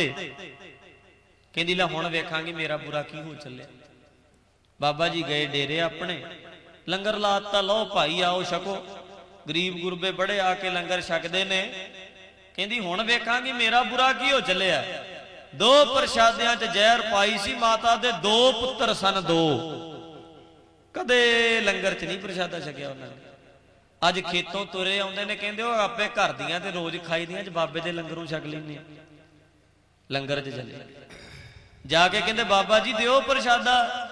Speaker 1: कहंदी लै हुण वेखांगी मेरा बुरा की हो चलिया। बाबा जी गए डेरे अपने, लंगर लाता, लो भाई आओ छको। गरीब गुरबे बड़े आके लंगर छकदे ने। कहंदी हुण वेखांगी मेरा बुरा की हो चलिया। दो प्रशादियां च जहर पाई सी माता दे, दो पुत्र सन दो। कदे लंगर च नहीं प्रशादा छकिया उन्होंने। अज खेतों तुरे आउंदे ने, कहंदे ओ आपे घर दियां ते रोज खाई दियां च बाबे दे लंगरों छक लैंदे। लंगर च चले जाके कहंदे बाबा जी दिओ प्रशादा।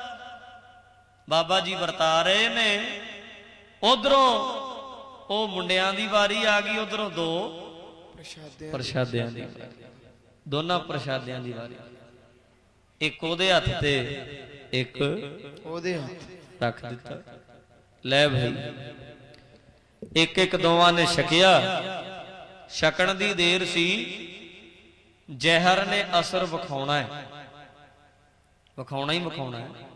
Speaker 1: बाबा जी वरता रहे ने। उधरों ओ मुंडियां दी वारी आ गई, उधरों दो प्रशादियां दी वारी, दोनों प्रशादियां दी वारी। एक ओदे हत्थ ते एक ओदे हत्थ रख दिता। लै भाई एक एक दोवां ने छकिया। छकण दी देर सी, जहर ने असर विखाउणा है, विखाउणा ही विखाउणा है।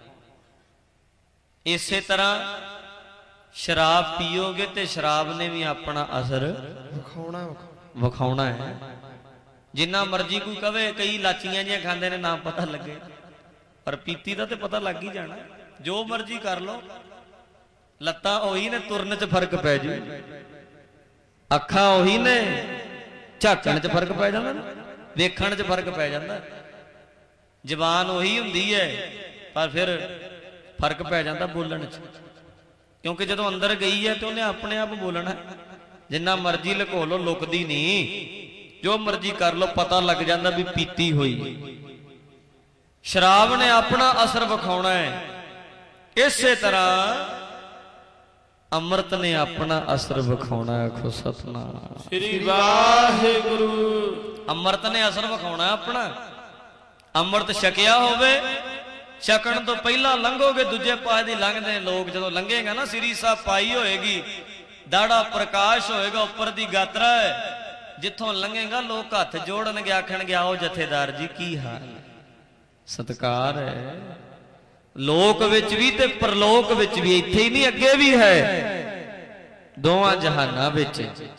Speaker 1: इसे तरह शराब पीओगे तो शराब ने भी अपना असर विखाउणा विखाउणा है। जिन्ना मर्जी कोई कवे कई लाचियां जिहां खांदे ने ना पता लगे, पर पीती दा ते पता लग ही जाना। जो मर्जी कर लो, लत्तां ओही ने, तुरन च फर्क पै जू। अखां ओही ने, झाकण च फर्क पै जांदा, वेखण च फर्क पै जांदा। जबान ओही हुंदी है, पर फिर फर्क पै जांदा बोलण च। क्योंकि जदों अंदर गई है तो उन्हें अपने आप बोलना। जिन्ना मर्जी लुको लो, लुकदी नहीं। जो मर्जी कर लो, पता लग जाता भी पीती हुई। शराब ने अपना असर विखाउणा है। इसे तरह अमृत ने अपना असर विखाउणा है। आखो सतनाम श्री वाहिगुरु। अमृत ने असर विखाउणा अपना। अमृत छकिया होवे, छकण तो पहला लंघोगे, दूजे पासे दी लंघदे लोग जदों लंघेगा ना, सिरी साहब पाई होएगी, दाड़ा प्रकाश होएगा, उपर दी गात्रा है, जिथों लंघेगा लोग हथ जोड़नगे, आखणगे आओ जथेदार जी की हाल। सत्कार है। लोक विच भी ते परलोक विच भी, इत्थे ही नहीं अगे भी है, दोवां जहानां विच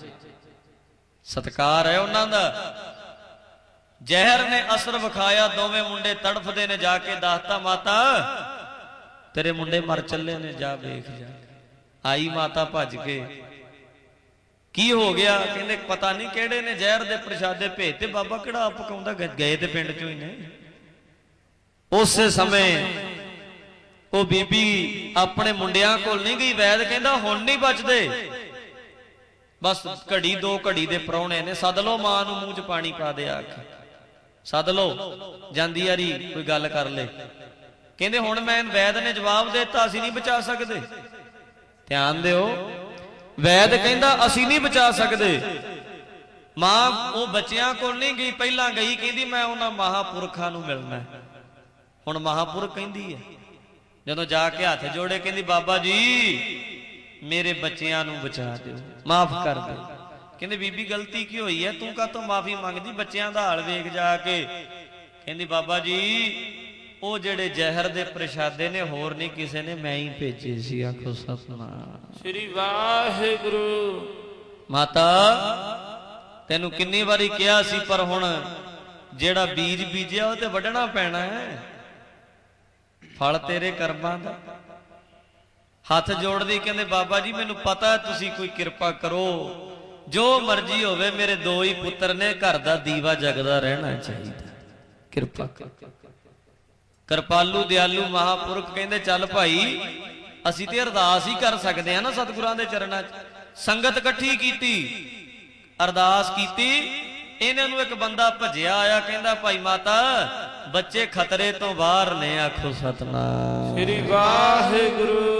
Speaker 1: सत्कार है उन्हां दा। जहर ने असर विखाया, दोवें मुंडे तड़फदे ने। जाके दासता माता तेरे मुंडे मर चले ने, जा वेख जा। आई माता भज के, की हो गया? कहंदे पता नहीं किहड़े ने जहर दे प्रशादे भेजते। बाबा किहड़ा आप पकाउंदा, गए ते पिंड चों ही ने। उस समय वो बीबी अपने मुंडियां कोल नहीं गई। वैद कहंदा हुण नहीं बचदे, बस घड़ी दो घड़ी दे परौणे ने, सद लो मां नूं मूंह च पानी पा दे, आके सद लो, जांदी यारी कोई गल कर ले। कहंदे हुण मैं वैद ने जवाब देता, असीं नहीं बचा सकदे। ध्यान दिओ, वैद कहंदा असीं नहीं बचा सकदे। मां वो बच्चियां कोल नहीं गई, पहला गई, कहंदी मैं उन्हां महापुरखां नूं मिलना। हुण महापुरख कहंदी है, जदों जाके हाथ जोड़े, कहंदी बाबा जी मेरे बच्चियां नूं बचा दिओ, माफ कर दो। कहंदे बीबी गलती की हुई है, तू कातों माफी मंगदी? बच्चियां दा हाल वेख जाके। कहंदी बाबा जी वो जेड़े जहर दे प्रशादे ने, होर नहीं किसी ने, मैं ही भेजे सी। आखो सतनाम श्री वाहिगुरु। माता तेनू किन्नी बारी कहा सी, पर हुण ਜਿਹੜਾ ਬੀਜ ਬੀਜਿਆ ਉਹ ਤੇ ਵੱਢਣਾ ਪੈਣਾ ਹੈ, ਫਲ ਤੇਰੇ ਕਰਮਾਂ ਦਾ। ਹੱਥ ਜੋੜਦੇ ਕਹਿੰਦੇ ਬਾਬਾ ਜੀ ਮੈਨੂੰ ਪਤਾ ਤੁਸੀਂ ਕੋਈ ਕਿਰਪਾ ਕਰੋ, ਜੋ ਮਰਜ਼ੀ ਹੋਵੇ ਮੇਰੇ ਦੋ ਹੀ ਪੁੱਤਰ ਨੇ, ਘਰ ਦਾ ਦੀਵਾ ਜਗਦਾ ਰਹਿਣਾ ਚਾਹੀਦਾ, ਕਿਰਪਾ ਕਰੋ। ਕਿਰਪਾਲੂ ਦਿਆਲੂ ਮਹਾਂਪੁਰਖ ਕਹਿੰਦੇ ਚੱਲ ਭਾਈ ਅਸੀਂ ਤੇ ਅਰਦਾਸ ਹੀ ਕਰ ਸਕਦੇ ਹਾਂ ਨਾ ਸਤਿਗੁਰਾਂ ਦੇ ਚਰਨਾਂ 'ਚ। ਸੰਗਤ ਇਕੱਠੀ ਕੀਤੀ, ਅਰਦਾਸ ਕੀਤੀ, ਇਹਨਾਂ ਨੂੰ ਇੱਕ ਬੰਦਾ ਭੱਜਿਆ ਆਇਆ, ਕਹਿੰਦਾ ਭਾਈ ਮਾਤਾ ਬੱਚੇ ਖਤਰੇ ਤੋਂ ਬਾਹਰ ਨੇ, ਆਖੋ ਸਤਨਾਮ
Speaker 2: ਸ੍ਰੀ ਵਾਹਿਗੁਰੂ।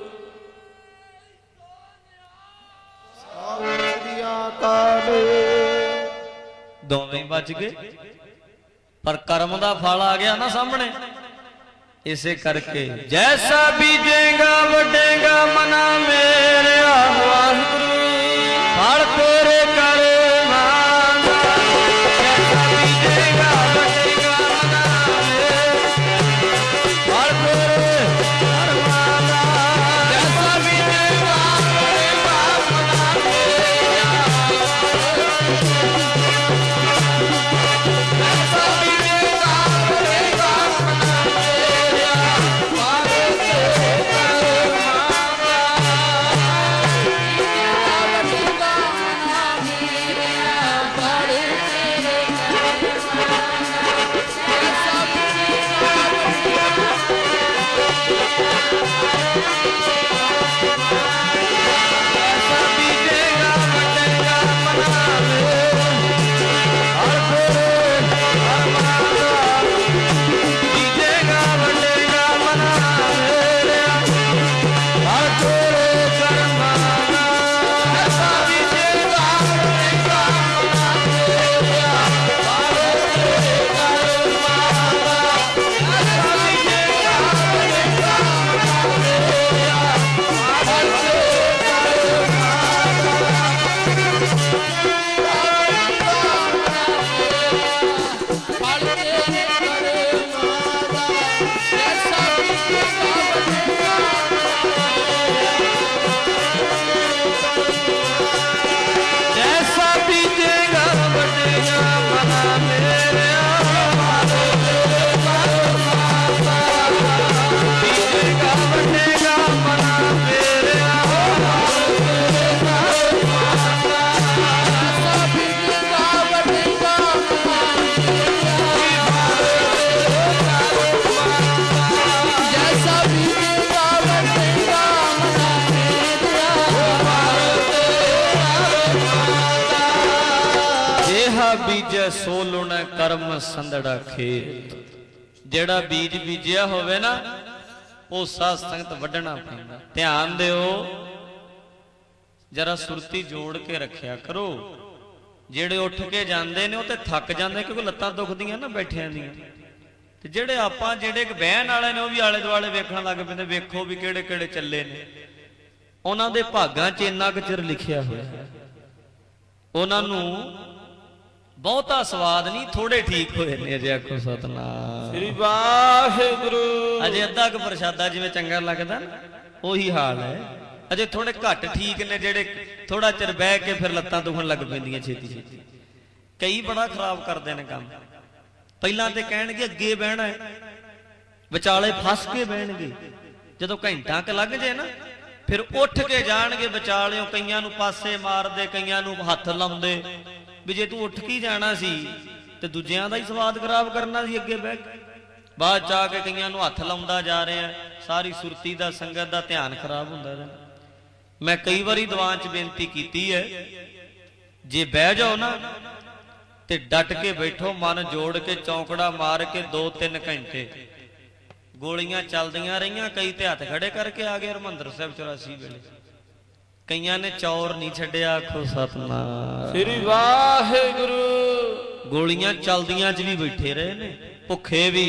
Speaker 1: ਦੋਵੇਂ ਬਚ ਗਏ, ਪਰ ਕਰਮ ਦਾ ਫਲ ਆ ਗਿਆ ਨਾ ਸਾਹਮਣੇ। ਇਸੇ ਕਰਕੇ ਜੈਸਾ ਬੀਜੇਗਾ ਵੱਡੇਗਾ ਮਨਾ ਮੇਰਿਆ, ਵਾਹਿਗੁਰੂ ਫਲ ਤੇਰੇ ਕਰਮਾਂ ਦਾ। ਜੈਸਾ ਬੀਜੇਗਾ ਵੱਡੇਗਾ ਮਨਾ ਮੇਰਿਆ, ਫਲ ਤੇਰੇ ਕਰਮਾਂ ਦਾ। ਜੈਸਾ ਬੀਜੇਗਾ ਵੱਡੇਗਾ ਮਨਾ ਮੇਰਿਆ, ਜੈਸਾ ਬੀਜੇਗਾ ਵੱਡੇਗਾ ਮਨਾ ਮੇਰਿਆ, ਫਲ ਤੇਰੇ ਕਰਮਾਂ ਦਾ। ਬੀਜੈ ਸੋ ਲੁਣੈ ਕਰਮ ਸੰਦੜਾ ਖੇਤ। ਜਿਹੜਾ ਬੀਜ ਬੀਜਿਆ ਹੋਵੇ ਨਾ ਉਹ ਸਾਧ ਸੰਗਤ ਵੱਢਣਾ ਪੈਂਦਾ। ਧਿਆਨ ਦਿਓ, ਜਰਾ ਸੁਰਤੀ ਜੋੜ ਕੇ ਰੱਖਿਆ ਕਰੋ। ਜਿਹੜੇ ਉੱਠ ਕੇ ਜਾਂਦੇ ਨੇ ਉਹ ਤੇ ਥੱਕ ਜਾਂਦੇ ਕਿਉਂਕਿ ਲੱਤਾਂ ਦੁਖਦੀਆਂ ਨਾ ਬੈਠਿਆਂ ਦੀਆਂ, ਤੇ ਜਿਹੜੇ ਆਪਾਂ ਜਿਹੜੇ ਬਹਿਣ ਵਾਲੇ ਨੇ ਉਹ ਵੀ ਆਲੇ ਦੁਆਲੇ ਵੇਖਣ ਲੱਗ ਪੈਂਦੇ, ਵੇਖੋ ਵੀ ਕਿਹੜੇ ਕਿਹੜੇ ਚੱਲੇ ਨੇ। ਉਹਨਾਂ ਦੇ ਭਾਗਾਂ 'ਚ ਇੰਨਾ ਕੁ ਚਿਰ ਲਿਖਿਆ ਹੋਇਆ, ਉਹਨਾਂ ਨੂੰ ਬਹੁਤਾ ਸਵਾਦ ਨਹੀਂ, ਥੋੜੇ ਠੀਕ ਹੋਏ ਨੇ। ਅਜੇ ਆਖੋ ਸਤਨਾਮ
Speaker 2: ਸ੍ਰੀ ਵਾਹਿਗੁਰੂ।
Speaker 1: ਅਜੇ ਅੱਧਾ ਕੁ ਪ੍ਰਸ਼ਾਦਾ ਜਿਵੇਂ ਚੰਗਾ ਲੱਗਦਾ ਉਹੀ ਹਾਲ ਹੈ। ਅਜੇ ਥੋੜੇ ਘੱਟ ਠੀਕ ਨੇ, ਜਿਹੜੇ ਥੋੜਾ ਚਿਰ ਬਹਿ ਕੇ ਫਿਰ ਲੱਤਾਂ ਦੁਖਣ ਲੱਗ ਪੈਂਦੀਆਂ ਛੇਤੀ ਛੇਤੀ। ਕਈ ਬੜਾ ਖਰਾਬ ਕਰਦੇ ਨੇ ਕੰਮ। ਪਹਿਲਾਂ ਤੇ ਕਹਿਣਗੇ ਅੱਗੇ ਬਹਿਣਾ ਹੈ, ਵਿਚਾਲੇ ਫਸ ਕੇ ਬਹਿਣਗੇ। ਜਦੋਂ ਘੰਟਾ ਕੁ ਲੱਗ ਜੇ ਨਾ ਫਿਰ ਉੱਠ ਕੇ ਜਾਣਗੇ ਵਿਚਾਲਿਓਂ। ਕਈਆਂ ਨੂੰ ਪਾਸੇ ਮਾਰਦੇ, ਕਈਆਂ ਨੂੰ ਹੱਥ ਲਾਉਂਦੇ ਵੀ ਜੇ ਤੂੰ ਉੱਠ ਕੇ ਜਾਣਾ ਸੀ ਤੇ ਦੂਜਿਆਂ ਦਾ ਹੀ ਸਵਾਦ ਖਰਾਬ ਕਰਨਾ ਸੀ ਅੱਗੇ ਬਹਿ ਕੇ। ਬਾਅਦ ਚ ਆ ਕੇ ਕਈਆਂ ਨੂੰ ਹੱਥ ਲਾਉਂਦਾ ਜਾ ਰਿਹਾ, ਸਾਰੀ ਸੁਰਤੀ ਦਾ ਸੰਗਤ ਦਾ ਧਿਆਨ ਖਰਾਬ ਹੁੰਦਾ ਰਹਿੰਦਾ। ਮੈਂ ਕਈ ਵਾਰੀ ਦੀਵਾਨ ਚ ਬੇਨਤੀ ਕੀਤੀ ਹੈ, ਜੇ ਬਹਿ ਜਾਓ ਨਾ ਤੇ ਡਟ ਕੇ ਬੈਠੋ, ਮਨ ਜੋੜ ਕੇ ਚੌਂਕੜਾ ਮਾਰ ਕੇ ਦੋ ਤਿੰਨ ਘੰਟੇ। ਗੋਲੀਆਂ ਚੱਲਦੀਆਂ ਰਹੀਆਂ, ਕਈ ਤੇ ਹੱਥ ਖੜੇ ਕਰਕੇ ਆ ਗਏ ਹਰਿਮੰਦਰ ਸਾਹਿਬ ਚੁਰਾਸੀ ਵੇਲੇ। ਕਈਆਂ ਨੇ ਚੌਰ ਨਹੀਂ ਛੱਡਿਆ, ਆਖੋ ਸਤਨਾਮ
Speaker 2: ਸ੍ਰੀ ਵਾਹਿਗੁਰੂ।
Speaker 1: ਗੋਲੀਆਂ ਚੱਲਦੀਆਂ ਚ ਵੀ ਬੈਠੇ ਰਹੇ ਨੇ, ਭੁੱਖੇ ਵੀ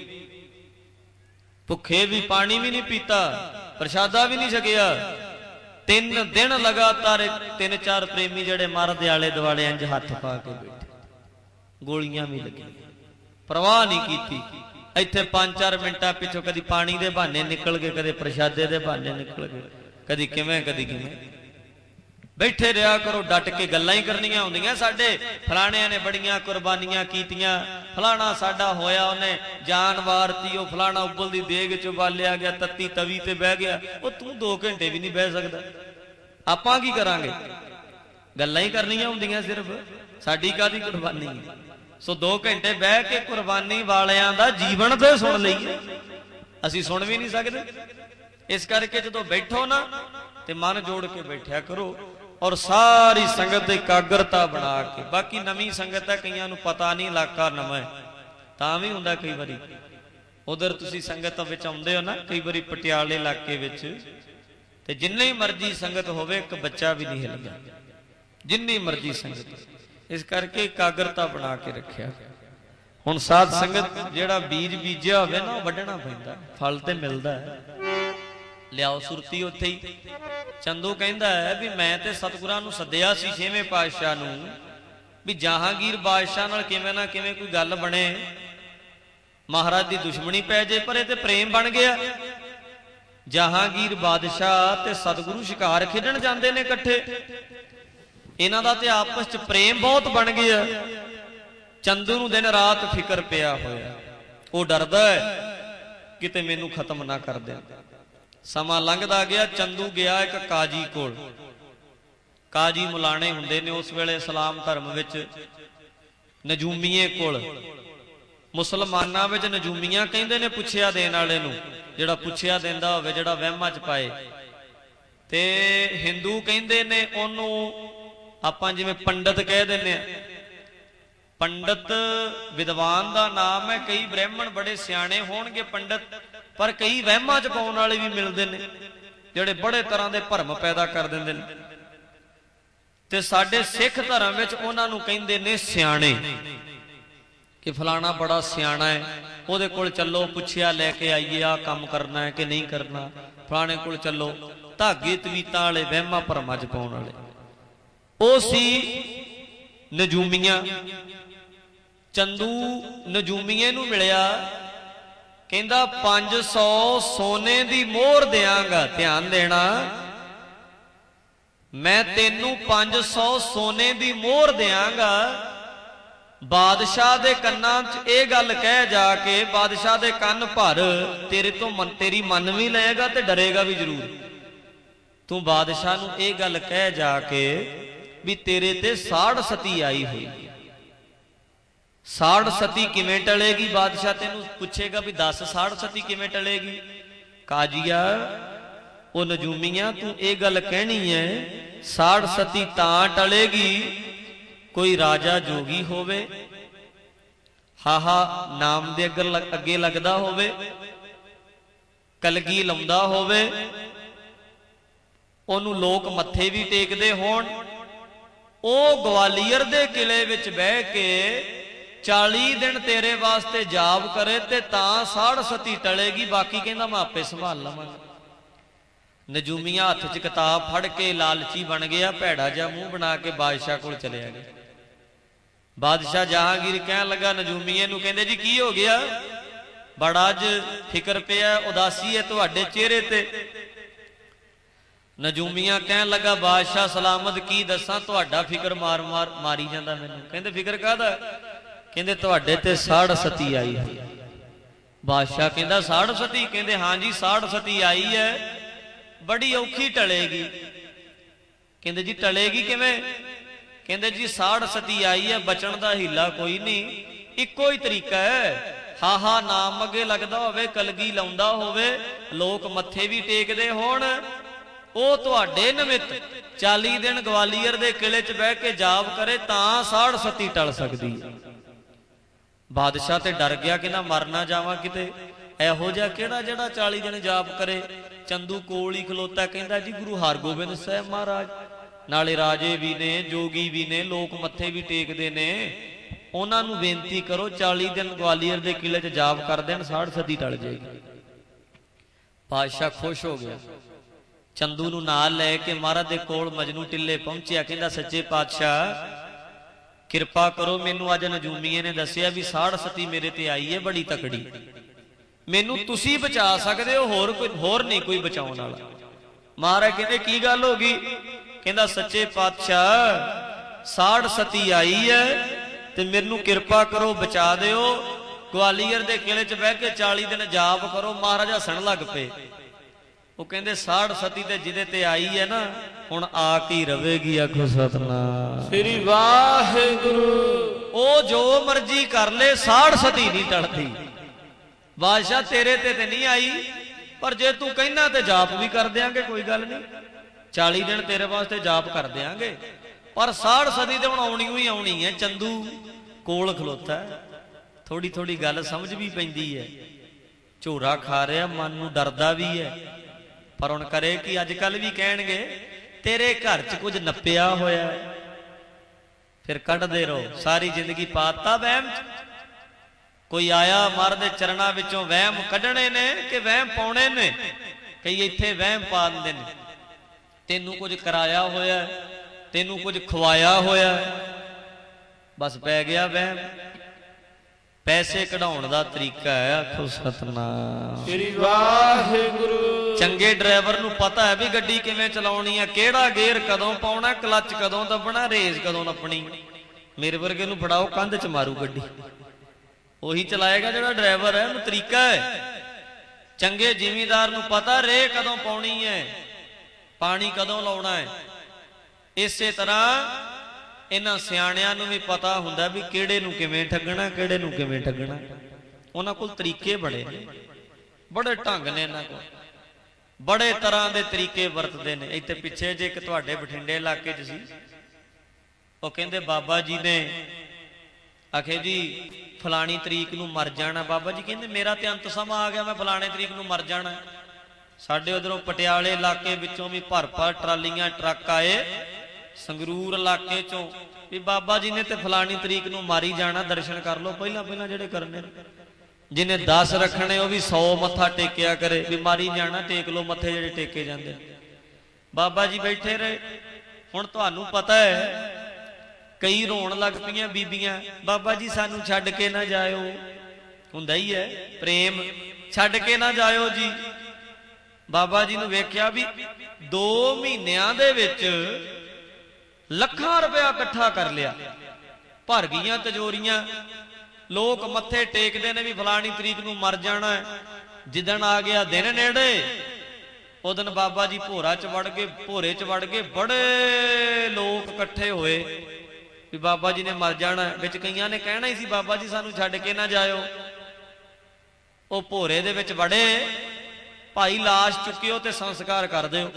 Speaker 1: ਭੁੱਖੇ ਵੀ ਪਾਣੀ ਵੀ ਨਹੀਂ ਪੀਤਾ, ਪ੍ਰਸ਼ਾਦਾ ਵੀ ਨਹੀਂ ਛਕਿਆ। ਤਿੰਨ ਦਿਨ ਲਗਾਤਾਰ ਤਿੰਨ ਚਾਰ ਪ੍ਰੇਮੀ ਜਿਹੜੇ ਮਰਦੇ ਆਲੇ ਦੁਆਲੇ ਇੰਜ ਹੱਥ ਪਾ ਕੇ ਬੈਠੇ, ਗੋਲੀਆਂ ਵੀ ਲੱਗੀਆਂ, ਪਰਵਾਹ ਨਹੀਂ ਕੀਤੀ। ਇੱਥੇ ਪੰਜ ਚਾਰ ਮਿੰਟਾਂ ਪਿੱਛੋਂ ਕਦੀ ਪਾਣੀ ਦੇ ਬਹਾਨੇ ਨਿਕਲ ਗਏ, ਕਦੇ ਪ੍ਰਸ਼ਾਦੇ ਦੇ ਬਹਾਨੇ ਨਿਕਲ ਗਏ, ਕਦੀ ਕਿਵੇਂ ਕਦੀ ਕਿਵੇਂ। बैठे रहा करो, डट के गल्लां ही करनियां होंदियां। साडे फलाणियां ने बड़ियां कुर्बानियां कीतियां, फलाना साडा होया उन्हें जान वारती, ओ फलाना उबल दी देग च उबालिया गया, तत्ती तवी ते बह गया। ओ तू दो घंटे भी नहीं बह सकदा, आपां की करांगे? गल्लां ही करनियां होंदियां सिर्फ, साडी कादी कुर्बानी है? सो दो घंटे बह के कुर्बानी वालियां दा जीवन ते सुन लईए, असीं सुन भी नहीं सकदे। इस करके जदों बैठो ना ते मन जोड़ के बैठा करो और सारी संगत एकाग्रता बना के। बाकी नवी संगत है, कईयां नूं पता नहीं इलाका नवां है, तां भी हुंदा कई वारी। उधर तुसीं संगत विच आउंदे हो ना कई वारी पटियाले इलाके विच, ते जिन्नी मर्जी संगत होवे एक बच्चा भी नहीं हिलदा, जिन्नी मर्जी संगत। इस करके एकाग्रता बना के रखिया। हुण साध संगत जिहड़ा बीज बीजिया होवे ना वड्ढना पैंदा, फल ते मिलदा है। लियाओ सुरती उत्थे ही। चंदू कहंदा है भी मैं ते सतगुरां नूं सद्दिया सी छेवें पातशाह नूं भी जहांगीर बादशाह नाल किवें ना किवें कोई गल बने, महाराज दी दुश्मनी पै जाए, पर इह ते प्रेम बन गया। जहांगीर बादशाह ते सतगुरु शिकार खेडण जांदे ने इकट्ठे, इन्हां दा ते आपस च प्रेम बहुत बन गया। चंदू नूं दिन रात फिकर पिया होया, वो डरदा है किते मैनूं खत्म ना कर देण। समा लंघदा गया, चंदू गया एक काजी कोल। काजी मुलाणे हुंदे ने उस वेले इस्लाम धर्म विच, नजूमीए कोल। मुसलमानां विच नजूमीआं कहंदे ने पुछिया देण वाले नूं, जिहड़ा पुछिया देंदा होवे, जिहड़ा वहमां च पाए। ते हिंदू कहंदे ने ओनूं आपां जिवें पंडित कह दिंदे आ। पंडित विद्वान दा नाम है। कई ब्राह्मण बड़े सियाणे होणगे पंडित, पर कई वहमां च पाउण वाले भी मिलदे ने, जिहड़े बड़े तरह के भरम पैदा कर दिंदे ने। ते साडे सिख धर्म विच उहनां नूं कहिंदे ने सियाणे, कि फलाना बड़ा सियाणा है, उहदे कोल चलो, पुछिया लैके आईए, आ काम करना है कि नहीं करना, फलाणे कोल चलो। धागे तवीतां वाले वहमां भरमां च पाउण वाले ओ सी नजूमीआं। चंदू नजूमीए नूं मिलिया, कहंदा पांच सौ सोने दी मोहर देंगा, ध्यान देना, मैं तेनू पांच सौ सोने दी मोहर देंगा। बादशाह दे कन्नां च ये गल कह जाके, बादशाह दे कन्न भर, तेरे तो मन तेरी मन भी लेगा ते डरेगा भी जरूर। तू बादशाह नूं ये गल कह जाके भी तेरे ते साड़ सती आई हुई। साड़ सती किवें टलेगी? बादशाह तेनू पूछेगा भी दस साड़ सती किवें टलेगी? काजिया ओ नजूमीआं तू ये गल कहनी है, साड़ सती तां टलेगी कोई राजा जोगी होवे, हाहा नाम दे अगर लग, अगे लगदा होवे, कलगी लाउंदा होवे, ओनू लोक मत्थे भी टेकदे होण, ओ ग्वालियर दे किले विच बह के चाली दिन तेरे वास्ते जाप करे ते तां साड़ सती टलेगी, बाकी कहंदा मैं आपे संभाल लवांगा। नजूमीआं हत्थ च किताब फड़ के लालची बन गया, भैड़ा जिहा मूंह बना के बादशाह कोल चलिया गया। बादशाह जहांगीर कहन लगा नजूमीए नूं, कहंदे जी की हो गया? बड़ा अज फिकर पिया, उदासी है तुहाडे चेहरे ते। नजूमीआं कहन लगा बादशाह सलामत की दसां, तुहाडा फिकर मार मार मारी जांदा मैनूं। कहंदे फिकर काहदा? कहंदे तुहाडे ते साड़ सती आई है। बादशाह कहंदा साड़ सती? कहंदे हां जी साड़ सती आई है, बड़ी औखी टलेगी। कहंदे जी टलेगी किवें? कहंदे जी साड़ सती आई है, बचण दा हीला कोई नहीं, इक्को ही तरीका है, हाहा नाम अगे लगदा होवे, कलगी लाउंदा होवे, लोक मत्थे भी टेकदे होण, ओ तुहाडे निमित्त चाली दिन ग्वालियर दे किले च बह के जाप करे तां साड़ सती टल सकदी है। बादशाह ते डर गया कि ना मर ना जावां किते, इहो जिहा किहड़ा जिहड़ा चाली दिन जाप करे। चंदू कोल ही खलोता, कहंदा जी गुरु हरगोबिंद साहब महाराज, नाले राजे भी ने, जोगी भी ने, लोक मत्थे भी टेकदे ने, उन्हां नूं बेनती करो चाली दिन ग्वालियर दे किले च जाप कर देण, साड़ सती टल जाएगी। बादशाह खुश हो गया, चंदू नूं नाल लै के महाराज दे कोल मजनू टिल्ले पहुंचिया। कहंदा सच्चे पातशाह किरपा करो, मैनू अज नजूमीए ने दसिया भी साड़ सती मेरे ते आई है बड़ी तकड़ी, मैनू तुसी बचा सकदे हो, होर कोई होर नहीं कोई बचाउण वाला। महाराज कहंदे की गल हो गई? ਕਹਿੰਦਾ ਸੱਚੇ ਪਾਤਸ਼ਾਹ ਸਾੜ ਸਤੀ ਆਈ ਹੈ ਤੇ ਮੈਨੂੰ ਕਿਰਪਾ ਕਰੋ ਬਚਾ ਦਿਓ। ਗਵਾਲੀਅਰ ਦੇ ਕਿਲੇ 'ਚ ਬਹਿ ਕੇ ਚਾਲੀ ਦਿਨ ਜਾਪ ਕਰੋ। ਮਹਾਰਾਜ ਹੱਸਣ ਲੱਗ ਪਏ। ਉਹ ਕਹਿੰਦੇ ਸਾੜ ਸਤੀ ਤੇ ਜਿਹਦੇ ਤੇ ਆਈ ਹੈ ਨਾ ਹੁਣ ਆ ਕੇ ਰਵੇਗੀ। ਆਖੋ ਸਤਨਾਮ
Speaker 2: ਸ੍ਰੀ ਵਾਹਿਗੁਰੂ।
Speaker 1: ਉਹ ਜੋ ਮਰਜ਼ੀ ਕਰ ਲੈ ਸਾੜ ਸਤੀ ਨਹੀਂ ਟਲਦੀ। ਬਾਦਸ਼ਾਹ ਤੇਰੇ ਤੇ ਤੇ ਨਹੀਂ ਆਈ, ਪਰ ਜੇ ਤੂੰ ਕਹਿਣਾ ਤੇ ਜਾਪ ਵੀ ਕਰ ਦਿਆਂਗੇ, ਕੋਈ ਗੱਲ ਨਹੀਂ। ਚਾਲੀ ਦਿਨ ਤੇਰੇ ਵਾਸਤੇ ਜਾਪ ਕਰ ਦਿਆਂਗੇ, ਪਰ ਸਾੜ ਸਦੀ ਤੇ ਹੁਣ ਆਉਣੀ ਹੀ ਆਉਣੀ ਹੈ। ਚੰਦੂ ਕੋਲ ਖਲੋਤਾ, ਥੋੜੀ ਥੋੜੀ ਗੱਲ ਸਮਝ ਵੀ ਪੈਂਦੀ ਹੈ। ਝੋਰਾ ਖਾ ਰਿਹਾ, ਮਨ ਨੂੰ ਡਰਦਾ ਵੀ ਹੈ, ਪਰ ਹੁਣ ਕਰੇ ਕਿ ਅੱਜ ਕੱਲ ਵੀ ਕਹਿਣਗੇ ਤੇਰੇ ਘਰ 'ਚ ਕੁਝ ਨੱਪਿਆ ਹੋਇਆ, ਫਿਰ ਕੱਢਦੇ ਰਹੋ। ਸਾਰੀ ਜ਼ਿੰਦਗੀ ਪਾਤਾ ਵਹਿਮ 'ਚ। ਕੋਈ ਆਇਆ ਮਰ ਦੇ ਚਰਨਾਂ ਵਿੱਚੋਂ ਵਹਿਮ ਕੱਢਣੇ ਨੇ ਕਿ ਵਹਿਮ ਪਾਉਣੇ ਨੇ। ਕਈ ਇੱਥੇ ਵਹਿਮ ਪਾ ਦਿੰਦੇ ਨੇ, ਤੈਨੂੰ ਕੁਝ ਕਰਾਇਆ ਹੋਇਆ, ਤੈਨੂੰ ਕੁਝ ਖਵਾਇਆ ਹੋਇਆ, ਬਸ ਪੈ ਗਿਆ ਵਹਿਮ। ਪੈਸੇ ਕਢਾਉਣ ਦਾ ਤਰੀਕਾ ਹੈ। ਆਖੋ ਸਤਨਾਮ
Speaker 2: ਸ੍ਰੀ ਵਾਹਿਗੁਰੂ।
Speaker 1: ਚੰਗੇ ਡਰਾਈਵਰ ਨੂੰ ਪਤਾ ਹੈ ਵੀ ਗੱਡੀ ਕਿਵੇਂ ਚਲਾਉਣੀ ਹੈ, ਕਿਹੜਾ ਗੇਅਰ ਕਦੋਂ ਪਾਉਣਾ, ਕਲੱਚ ਕਦੋਂ ਦੱਬਣਾ, ਰੇਸ ਕਦੋਂ ਨੱਪਣੀ। ਮੇਰੇ ਵਰਗੇ ਨੂੰ ਫੜਾਓ ਕੰਧ 'ਚ ਮਾਰੂ ਗੱਡੀ, ਉਹੀ ਚਲਾਏਗਾ ਜਿਹੜਾ ਡਰਾਈਵਰ ਹੈ, ਉਹਨੂੰ ਤਰੀਕਾ ਹੈ। ਚੰਗੇ ਜ਼ਿਮੀਂਦਾਰ ਨੂੰ ਪਤਾ ਰੇ ਕਦੋਂ ਪਾਉਣੀ ਹੈ, ਪਾਣੀ ਕਦੋਂ ਲਾਉਣਾ ਹੈ। ਇਸੇ ਤਰ੍ਹਾਂ ਇਹਨਾਂ ਸਿਆਣਿਆਂ ਨੂੰ ਵੀ ਪਤਾ ਹੁੰਦਾ ਵੀ ਕਿਹੜੇ ਨੂੰ ਕਿਵੇਂ ਠੱਗਣਾ, ਕਿਹੜੇ ਨੂੰ ਕਿਵੇਂ ਠੱਗਣਾ। ਉਹਨਾਂ ਕੋਲ ਤਰੀਕੇ ਬੜੇ ਨੇ, ਬੜੇ ਢੰਗ ਨੇ ਇਹਨਾਂ ਕੋਲ, ਬੜੇ ਤਰ੍ਹਾਂ ਦੇ ਤਰੀਕੇ ਵਰਤਦੇ ਨੇ। ਇੱਥੇ ਪਿੱਛੇ ਜੇ ਇੱਕ ਤੁਹਾਡੇ ਬਠਿੰਡੇ ਇਲਾਕੇ 'ਚ ਸੀ, ਉਹ ਕਹਿੰਦੇ ਬਾਬਾ ਜੀ ਨੇ ਆਖੇ ਜੀ ਫਲਾਣੀ ਤਰੀਕ ਨੂੰ ਮਰ ਜਾਣਾ। ਬਾਬਾ ਜੀ ਕਹਿੰਦੇ ਮੇਰਾ ਤੇ ਅੰਤ ਸਮਾਂ ਆ ਗਿਆ, ਮੈਂ ਫਲਾਣੇ ਤਰੀਕ ਨੂੰ ਮਰ ਜਾਣਾ। ਸਾਡੇ ਉਧਰੋਂ ਪਟਿਆਲੇ ਇਲਾਕੇ ਵਿੱਚੋਂ ਵੀ ਭਰ ਭਰ ਟਰਾਲੀਆਂ ਟਰੱਕ ਆਏ, ਸੰਗਰੂਰ ਇਲਾਕੇ ਚੋਂ ਵੀ ਬਾਬਾ ਜੀ ਨੇ ਤੇ ਫਲਾਣੀ ਤਰੀਕ ਨੂੰ ਮਾਰੀ ਜਾਣਾ, ਦਰਸ਼ਨ ਕਰ ਲਓ ਪਹਿਲਾਂ ਪਹਿਲਾਂ ਜਿਹੜੇ ਕਰਨੇ। ਜਿਹਨੇ ਦਸ ਰੱਖਣੇ ਉਹ ਵੀ ਸੌ ਮੱਥਾ ਟੇਕਿਆ ਕਰੇ, ਵੀ ਮਾਰੀ ਜਾਣਾ, ਟੇਕ ਲਓ ਮੱਥੇ ਜਿਹੜੇ ਟੇਕੇ ਜਾਂਦੇ। ਬਾਬਾ ਜੀ ਬੈਠੇ ਰਹੇ। ਹੁਣ ਤੁਹਾਨੂੰ ਪਤਾ ਹੈ ਕਈ ਰੋਣ ਲੱਗ ਪਈਆਂ ਬੀਬੀਆਂ, ਬਾਬਾ ਜੀ ਸਾਨੂੰ ਛੱਡ ਕੇ ਨਾ ਜਾਇਓ। ਹੁੰਦਾ ਹੀ ਹੈ ਪ੍ਰੇਮ, ਛੱਡ ਕੇ ਨਾ ਜਾਇਓ ਜੀ। ਬਾਬਾ ਜੀ ਨੂੰ ਵੇਖਿਆ ਵੀ ਦੋ ਮਹੀਨਿਆਂ ਦੇ ਵਿੱਚ ਲੱਖਾਂ ਰੁਪਇਆ ਇਕੱਠਾ ਕਰ ਲਿਆ, ਭਰ ਗਈਆਂ ਤਜੋਰੀਆਂ। ਲੋਕ ਮੱਥੇ ਟੇਕਦੇ ਨੇ ਵੀ ਫਲਾਣੀ ਤਰੀਕ ਨੂੰ ਮਰ ਜਾਣਾ ਹੈ। ਜਿੱਦਣ ਆ ਗਿਆ ਦਿਨ ਨੇੜੇ, ਉਹ ਦਿਨ ਬਾਬਾ ਜੀ ਭੋਰਾ 'ਚ ਵੜ ਗਏ। ਭੋਰੇ 'ਚ ਵੜ ਗਏ, ਬੜੇ ਲੋਕ ਇਕੱਠੇ ਹੋਏ ਵੀ ਬਾਬਾ ਜੀ ਨੇ ਮਰ ਜਾਣਾ। ਵਿੱਚ ਕਈਆਂ ਨੇ ਕਹਿਣਾ ਹੀ ਸੀ ਬਾਬਾ ਜੀ ਸਾਨੂੰ ਛੱਡ ਕੇ ਨਾ ਜਾਇਓ। ਉਹ ਭੋਰੇ ਦੇ ਵਿੱਚ ਵੜੇ, ਭਾਈ ਲਾਸ਼ ਚੁੱਕਿਓ ਤੇ ਸੰਸਕਾਰ ਕਰ ਦਿਓ।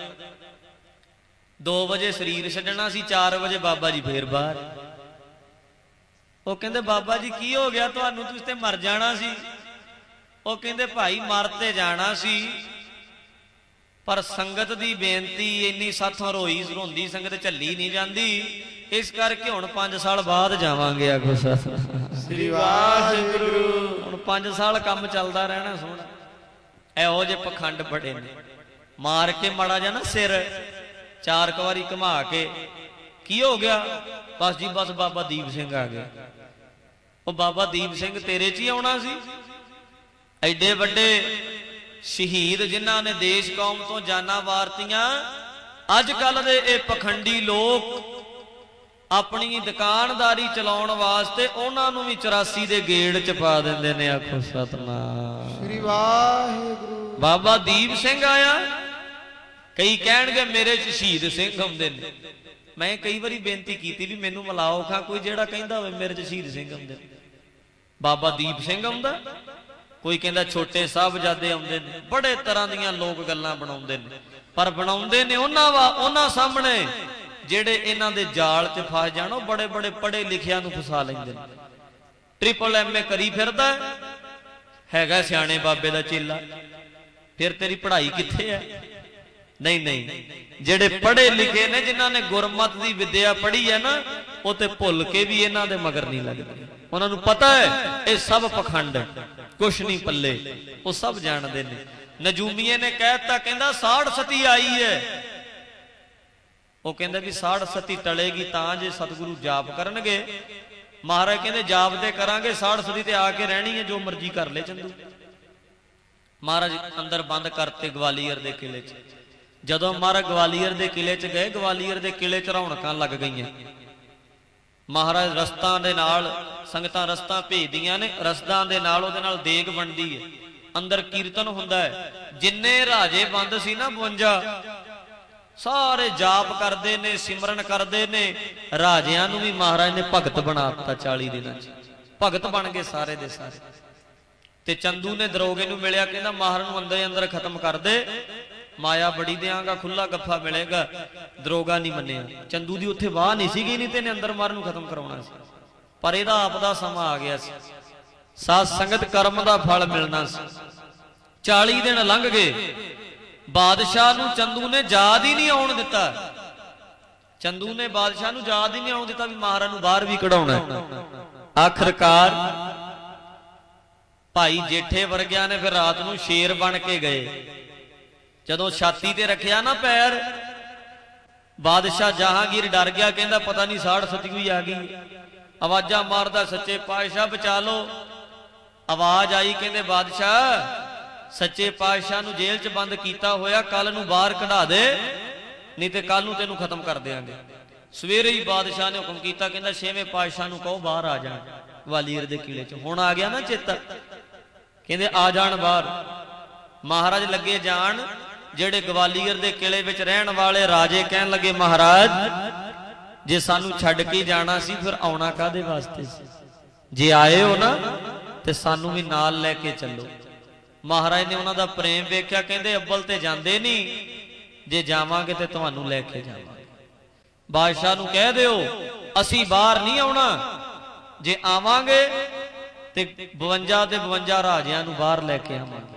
Speaker 1: ਦੋ ਵਜੇ ਸਰੀਰ ਛੱਡਣਾ ਸੀ, ਚਾਰ ਵਜੇ ਬਾਬਾ ਜੀ ਫੇਰ ਬਾਹਰ। ਉਹ ਕਹਿੰਦੇ ਬਾਬਾ ਜੀ ਕੀ ਹੋ ਗਿਆ ਤੁਹਾਨੂੰ, ਤੁਸੀਂ ਤੇ ਮਰ ਜਾਣਾ ਸੀ। ਉਹ ਕਹਿੰਦੇ ਭਾਈ ਮਰ ਤੇ ਜਾਣਾ ਸੀ, ਪਰ ਸੰਗਤ ਦੀ ਬੇਨਤੀ ਇੰਨੀ ਸਾਥੋਂ ਰੋਈ ਰੋਂਦੀ ਸੰਗਤ ਝੱਲੀ ਨਹੀਂ ਜਾਂਦੀ, ਇਸ ਕਰਕੇ ਹੁਣ ਪੰਜ ਸਾਲ ਬਾਅਦ ਜਾਵਾਂਗੇ। ਆਖੋ
Speaker 2: ਸ੍ਰੀ ਵਾਹਿਗੁਰੂ।
Speaker 1: ਹੁਣ ਪੰਜ ਸਾਲ ਕੰਮ ਚੱਲਦਾ ਰਹਿਣਾ ਸੋਹਣਾ। ਇਹੋ ਜਿਹੇ ਪਖੰਡ ਬੜੇ ਨੇ। ਮਾਰ ਕੇ ਮਾੜਾ ਜਿਹਾ ਨਾ ਸਿਰ ਚਾਰ ਕੁ ਵਾਰੀ ਘੁਮਾ ਕੇ ਕੀ ਹੋ ਗਿਆ, ਬਸ ਜੀ ਬਸ ਬਾਬਾ ਦੀਪ ਸਿੰਘ ਆ ਗਿਆ। ਉਹ ਬਾਬਾ ਦੀਪ ਸਿੰਘ ਤੇਰੇ 'ਚ ਹੀ ਆਉਣਾ ਸੀ। ਐਡੇ ਵੱਡੇ ਸ਼ਹੀਦ ਜਿਨ੍ਹਾਂ ਨੇ ਦੇਸ਼ ਕੌਮ ਤੋਂ ਜਾਨਾਂ ਵਾਰਤੀਆਂ, ਅੱਜ ਕੱਲ ਦੇ ਇਹ ਪਖੰਡੀ ਲੋਕ ਆਪਣੀ ਦੁਕਾਨਦਾਰੀ ਚਲਾਉਣ ਵਾਸਤੇ ਉਹਨਾਂ ਨੂੰ ਵੀ ਚੁਰਾਸੀ ਦੇ ਗੇੜ 'ਚ ਪਾ ਦਿੰਦੇ ਨੇ। ਆਖੋ ਸਤਨਾਮ
Speaker 2: ਸ੍ਰੀ ਵਾਹਿਗੁਰੂ।
Speaker 1: ਬਾਬਾ ਦੀਪ ਸਿੰਘ ਆਇਆ। ਕਈ ਕਹਿਣਗੇ ਮੇਰੇ 'ਚ ਸ਼ਹੀਦ ਸਿੰਘ ਹੁੰਦੇ ਨੇ। ਮੈਂ ਕਈ ਵਾਰੀ ਬੇਨਤੀ ਕੀਤੀ ਵੀ ਮੈਨੂੰ ਮਿਲਾਓ ਖਾਂ ਕੋਈ ਜਿਹੜਾ ਕਹਿੰਦਾ ਹੋਵੇ ਮੇਰੇ 'ਚ ਸ਼ਹੀਦ ਸਿੰਘ ਹੁੰਦੇ ਨੇ। ਬਾਬਾ ਦੀਪ ਸਿੰਘ ਆਉਂਦਾ, ਕੋਈ ਕਹਿੰਦਾ ਛੋਟੇ ਸਾਹਿਬਜ਼ਾਦੇ ਆਉਂਦੇ ਨੇ। ਬੜੇ ਤਰ੍ਹਾਂ ਦੀਆਂ ਲੋਕ ਗੱਲਾਂ ਬਣਾਉਂਦੇ ਨੇ, ਪਰ ਬਣਾਉਂਦੇ ਨੇ ਉਹਨਾਂ ਵਾ ਉਹਨਾਂ ਸਾਹਮਣੇ ਜਿਹੜੇ ਇਹਨਾਂ ਦੇ ਜਾਲ 'ਚ ਫਸ ਜਾਣ। ਉਹ ਬੜੇ ਬੜੇ ਪੜ੍ਹੇ ਲਿਖਿਆਂ ਨੂੰ ਫਸਾ ਲੈਂਦੇ ਨੇ। ਟ੍ਰਿਪਲ ਐਮ ਏ ਕਰੀ ਫਿਰਦਾ ਹੈਗਾ ਸਿਆਣੇ ਬਾਬੇ ਦਾ ਚੇਲਾ, ਫਿਰ ਤੇਰੀ ਪੜ੍ਹਾਈ ਕਿੱਥੇ ਹੈ? ਨਹੀਂ ਨਹੀਂ, ਜਿਹੜੇ ਪੜ੍ਹੇ ਲਿਖੇ ਨੇ, ਜਿਨ੍ਹਾਂ ਨੇ ਗੁਰਮਤ ਦੀ ਵਿਦਿਆ ਪੜ੍ਹੀ ਹੈ ਨਾ, ਉਹ ਤੇ ਭੁੱਲ ਕੇ ਵੀ ਇਹਨਾਂ ਦੇ ਮਗਰ ਨਹੀਂ ਲੱਗਦੇ। ਉਹਨਾਂ ਨੂੰ ਪਤਾ ਹੈ ਇਹ ਸਭ ਪਖੰਡ, ਕੁਛ ਨਹੀਂ ਪੱਲੇ, ਉਹ ਸਭ ਜਾਣਦੇ ਨੇ। ਨਜੂਮੀਏ ਨੇ ਕਹਿਤਾ, ਕਹਿੰਦਾ ਸਾੜ ਸਤੀ ਆਈ ਹੈ। ਉਹ ਕਹਿੰਦਾ ਵੀ ਸਾੜ ਸਤੀ ਟਲੇਗੀ ਤਾਂ ਜੇ ਸਤਿਗੁਰੂ ਜਾਪ ਕਰਨਗੇ। ਮਹਾਰਾਜ ਕਹਿੰਦੇ ਜਾਪ ਤੇ ਕਰਾਂਗੇ, ਸਾੜ ਸਤੀ ਤੇ ਆ ਕੇ ਰਹਿਣੀ ਹੈ, ਜੋ ਮਰਜ਼ੀ ਕਰ ਲੈ ਚੰਦੂ। ਮਹਾਰਾਜ ਅੰਦਰ ਬੰਦ ਕਰਤੇ ਗਵਾਲੀਅਰ ਦੇ ਕਿਲੇ 'ਚ। ਜਦੋਂ ਮਹਾਰਾਜ ਗਵਾਲੀਅਰ ਦੇ ਕਿਲੇ 'ਚ ਗਏ, ਗਵਾਲੀਅਰ ਦੇ ਕਿਲੇ 'ਚ ਰੌਣਕਾਂ ਲੱਗ ਗਈਆਂ। ਮਹਾਰਾਜ ਰਸਤਾਂ ਦੇ ਨਾਲ, ਸੰਗਤਾਂ ਰਸਤਾਂ ਭੇਜਦੀਆਂ ਨੇ, ਰਸਦਾਂ ਦੇ ਨਾਲ ਉਹਦੇ ਨਾਲ ਦੇਗ ਬਣਦੀ ਹੈ, ਅੰਦਰ ਕੀਰਤਨ ਹੁੰਦਾ ਹੈ। ਜਿੰਨੇ ਰਾਜੇ ਬੰਦ ਸੀ ਨਾ ਬਵੰਜਾ, ਸਾਰੇ ਜਾਪ ਕਰਦੇ ਨੇ, ਸਿਮਰਨ ਕਰਦੇ ਨੇ। ਰਾਜਿਆਂ ਨੂੰ ਵੀ ਮਹਾਰਾਜ ਨੇ ਭਗਤ ਬਣਾ ਦਿੱਤਾ। ਚਾਲੀ ਦਿਨਾਂ 'ਚ ਭਗਤ ਬਣ ਗਏ ਸਾਰੇ ਦੇ ਸਾਰੇ। ਤੇ ਚੰਦੂ ਨੇ ਦਰੋਗੇ ਨੂੰ ਮਿਲਿਆ, ਕਹਿੰਦਾ ਮਹਾਰਾਜ ਨੂੰ ਅੰਦਰ ਅੰਦਰ ਖਤਮ ਕਰ ਦੇ, ਮਾਇਆ ਬੜੀ ਦਿਆਂਗਾ, ਖੁੱਲਾ ਗੱਫਾ ਮਿਲੇਗਾ। ਦਰੋਗਾ ਨਹੀਂ ਮੰਨਿਆ। ਚੰਦੂ ਦੀ ਉੱਥੇ ਵਾਹ ਨਹੀਂ ਸੀਗੀ, ਨਹੀਂ ਤੇ ਇਹਨੇ ਅੰਦਰ ਮਾਰਨ ਨੂੰ ਖਤਮ ਕਰਾਉਣਾ ਸੀ। ਪਰ ਇਹਦਾ ਆਪ ਦਾ ਸਮਾਂ ਆ ਗਿਆ ਸੀ, ਸਾਧ ਸੰਗਤ ਕਰਮ ਦਾ ਫਲ ਮਿਲਣਾ ਸੀ। ਚਾਲੀ ਦਿਨ ਲੰਘ ਗਏ, ਬਾਦਸ਼ਾਹ ਨੂੰ ਚੰਦੂ ਨੇ ਯਾਦ ਹੀ ਨਹੀਂ ਆਉਣ ਦਿੱਤਾ। ਚੰਦੂ ਨੇ ਬਾਦਸ਼ਾਹ ਨੂੰ ਯਾਦ ਹੀ ਨਹੀਂ ਆਉਣ ਦਿੱਤਾ ਵੀ ਮਹਾਰਾਜ ਨੂੰ ਬਾਹਰ ਵੀ ਕਢਾਉਣਾ। ਆਖਰਕਾਰ ਭਾਈ ਜੇਠੇ ਵਰਗਿਆਂ ਨੇ ਫਿਰ ਰਾਤ ਨੂੰ ਸ਼ੇਰ ਬਣ ਕੇ ਗਏ। ਜਦੋਂ ਛਾਤੀ ਤੇ ਰੱਖਿਆ ਨਾ ਪੈਰ, ਬਾਦਸ਼ਾਹ ਜਹਾਂਗੀਰ ਡਰ ਗਿਆ, ਕਹਿੰਦਾ ਪਤਾ ਨਹੀਂ ਸਾੜ ਸਤਿਗੁਰੂ ਆ ਗਈ। ਆਵਾਜ਼ਾਂ ਮਾਰਦਾ, ਸੱਚੇ ਪਾਤਸ਼ਾਹ ਬਚਾ ਲੋ। ਆਵਾਜ਼ ਆਈ, ਕਹਿੰਦੇ ਬਾਦਸ਼ਾਹ ਸੱਚੇ ਪਾਤਸ਼ਾਹ ਨੂੰ ਜੇਲ੍ਹ 'ਚ ਬੰਦ ਕੀਤਾ ਹੋਇਆ, ਕੱਲ ਨੂੰ ਬਾਹਰ ਕਢਾ ਦੇ, ਨਹੀਂ ਤੇ ਕੱਲ ਨੂੰ ਤੈਨੂੰ ਖਤਮ ਕਰ ਦਿਆਂਗੇ। ਸਵੇਰੇ ਹੀ ਬਾਦਸ਼ਾਹ ਨੇ ਹੁਕਮ ਕੀਤਾ, ਕਹਿੰਦਾ ਛੇਵੇਂ ਪਾਤਸ਼ਾਹ ਨੂੰ ਕਹੋ ਬਾਹਰ ਆ ਜਾਣ ਗਵਾਲੀਅਰ ਦੇ ਕਿਲੇ 'ਚ। ਹੁਣ ਆ ਗਿਆ ਨਾ ਚੇਤਾ, ਕਹਿੰਦੇ ਆ ਜਾਣ ਬਾਹਰ। ਮਹਾਰਾਜ ਲੱਗੇ ਜਾਣ। ਜਿਹੜੇ ਗਵਾਲੀਅਰ ਦੇ ਕਿਲੇ ਵਿੱਚ ਰਹਿਣ ਵਾਲੇ ਰਾਜੇ ਕਹਿਣ ਲੱਗੇ, ਮਹਾਰਾਜ ਜੇ ਸਾਨੂੰ ਛੱਡ ਕੇ ਜਾਣਾ ਸੀ ਫਿਰ ਆਉਣਾ ਕਾਹਦੇ ਵਾਸਤੇ ਸੀ? ਜੇ ਆਏ ਹੋ ਨਾ ਤੇ ਸਾਨੂੰ ਵੀ ਨਾਲ ਲੈ ਕੇ ਚੱਲੋ। ਮਹਾਰਾਜ ਨੇ ਉਹਨਾਂ ਦਾ ਪ੍ਰੇਮ ਵੇਖਿਆ, ਕਹਿੰਦੇ ਅੱਬਲ ਤੇ ਜਾਂਦੇ ਨਹੀਂ, ਜੇ ਜਾਵਾਂਗੇ ਤੇ ਤੁਹਾਨੂੰ ਲੈ ਕੇ ਜਾਵਾਂਗੇ। ਬਾਦਸ਼ਾਹ ਨੂੰ ਕਹਿ ਦਿਓ ਅਸੀਂ ਬਾਹਰ ਨਹੀਂ ਆਉਣਾ, ਜੇ ਆਵਾਂਗੇ ਤੇ ਬਵੰਜਾ ਤੇ ਬਵੰਜਾ ਰਾਜਿਆਂ ਨੂੰ ਬਾਹਰ ਲੈ ਕੇ ਆਵਾਂਗੇ।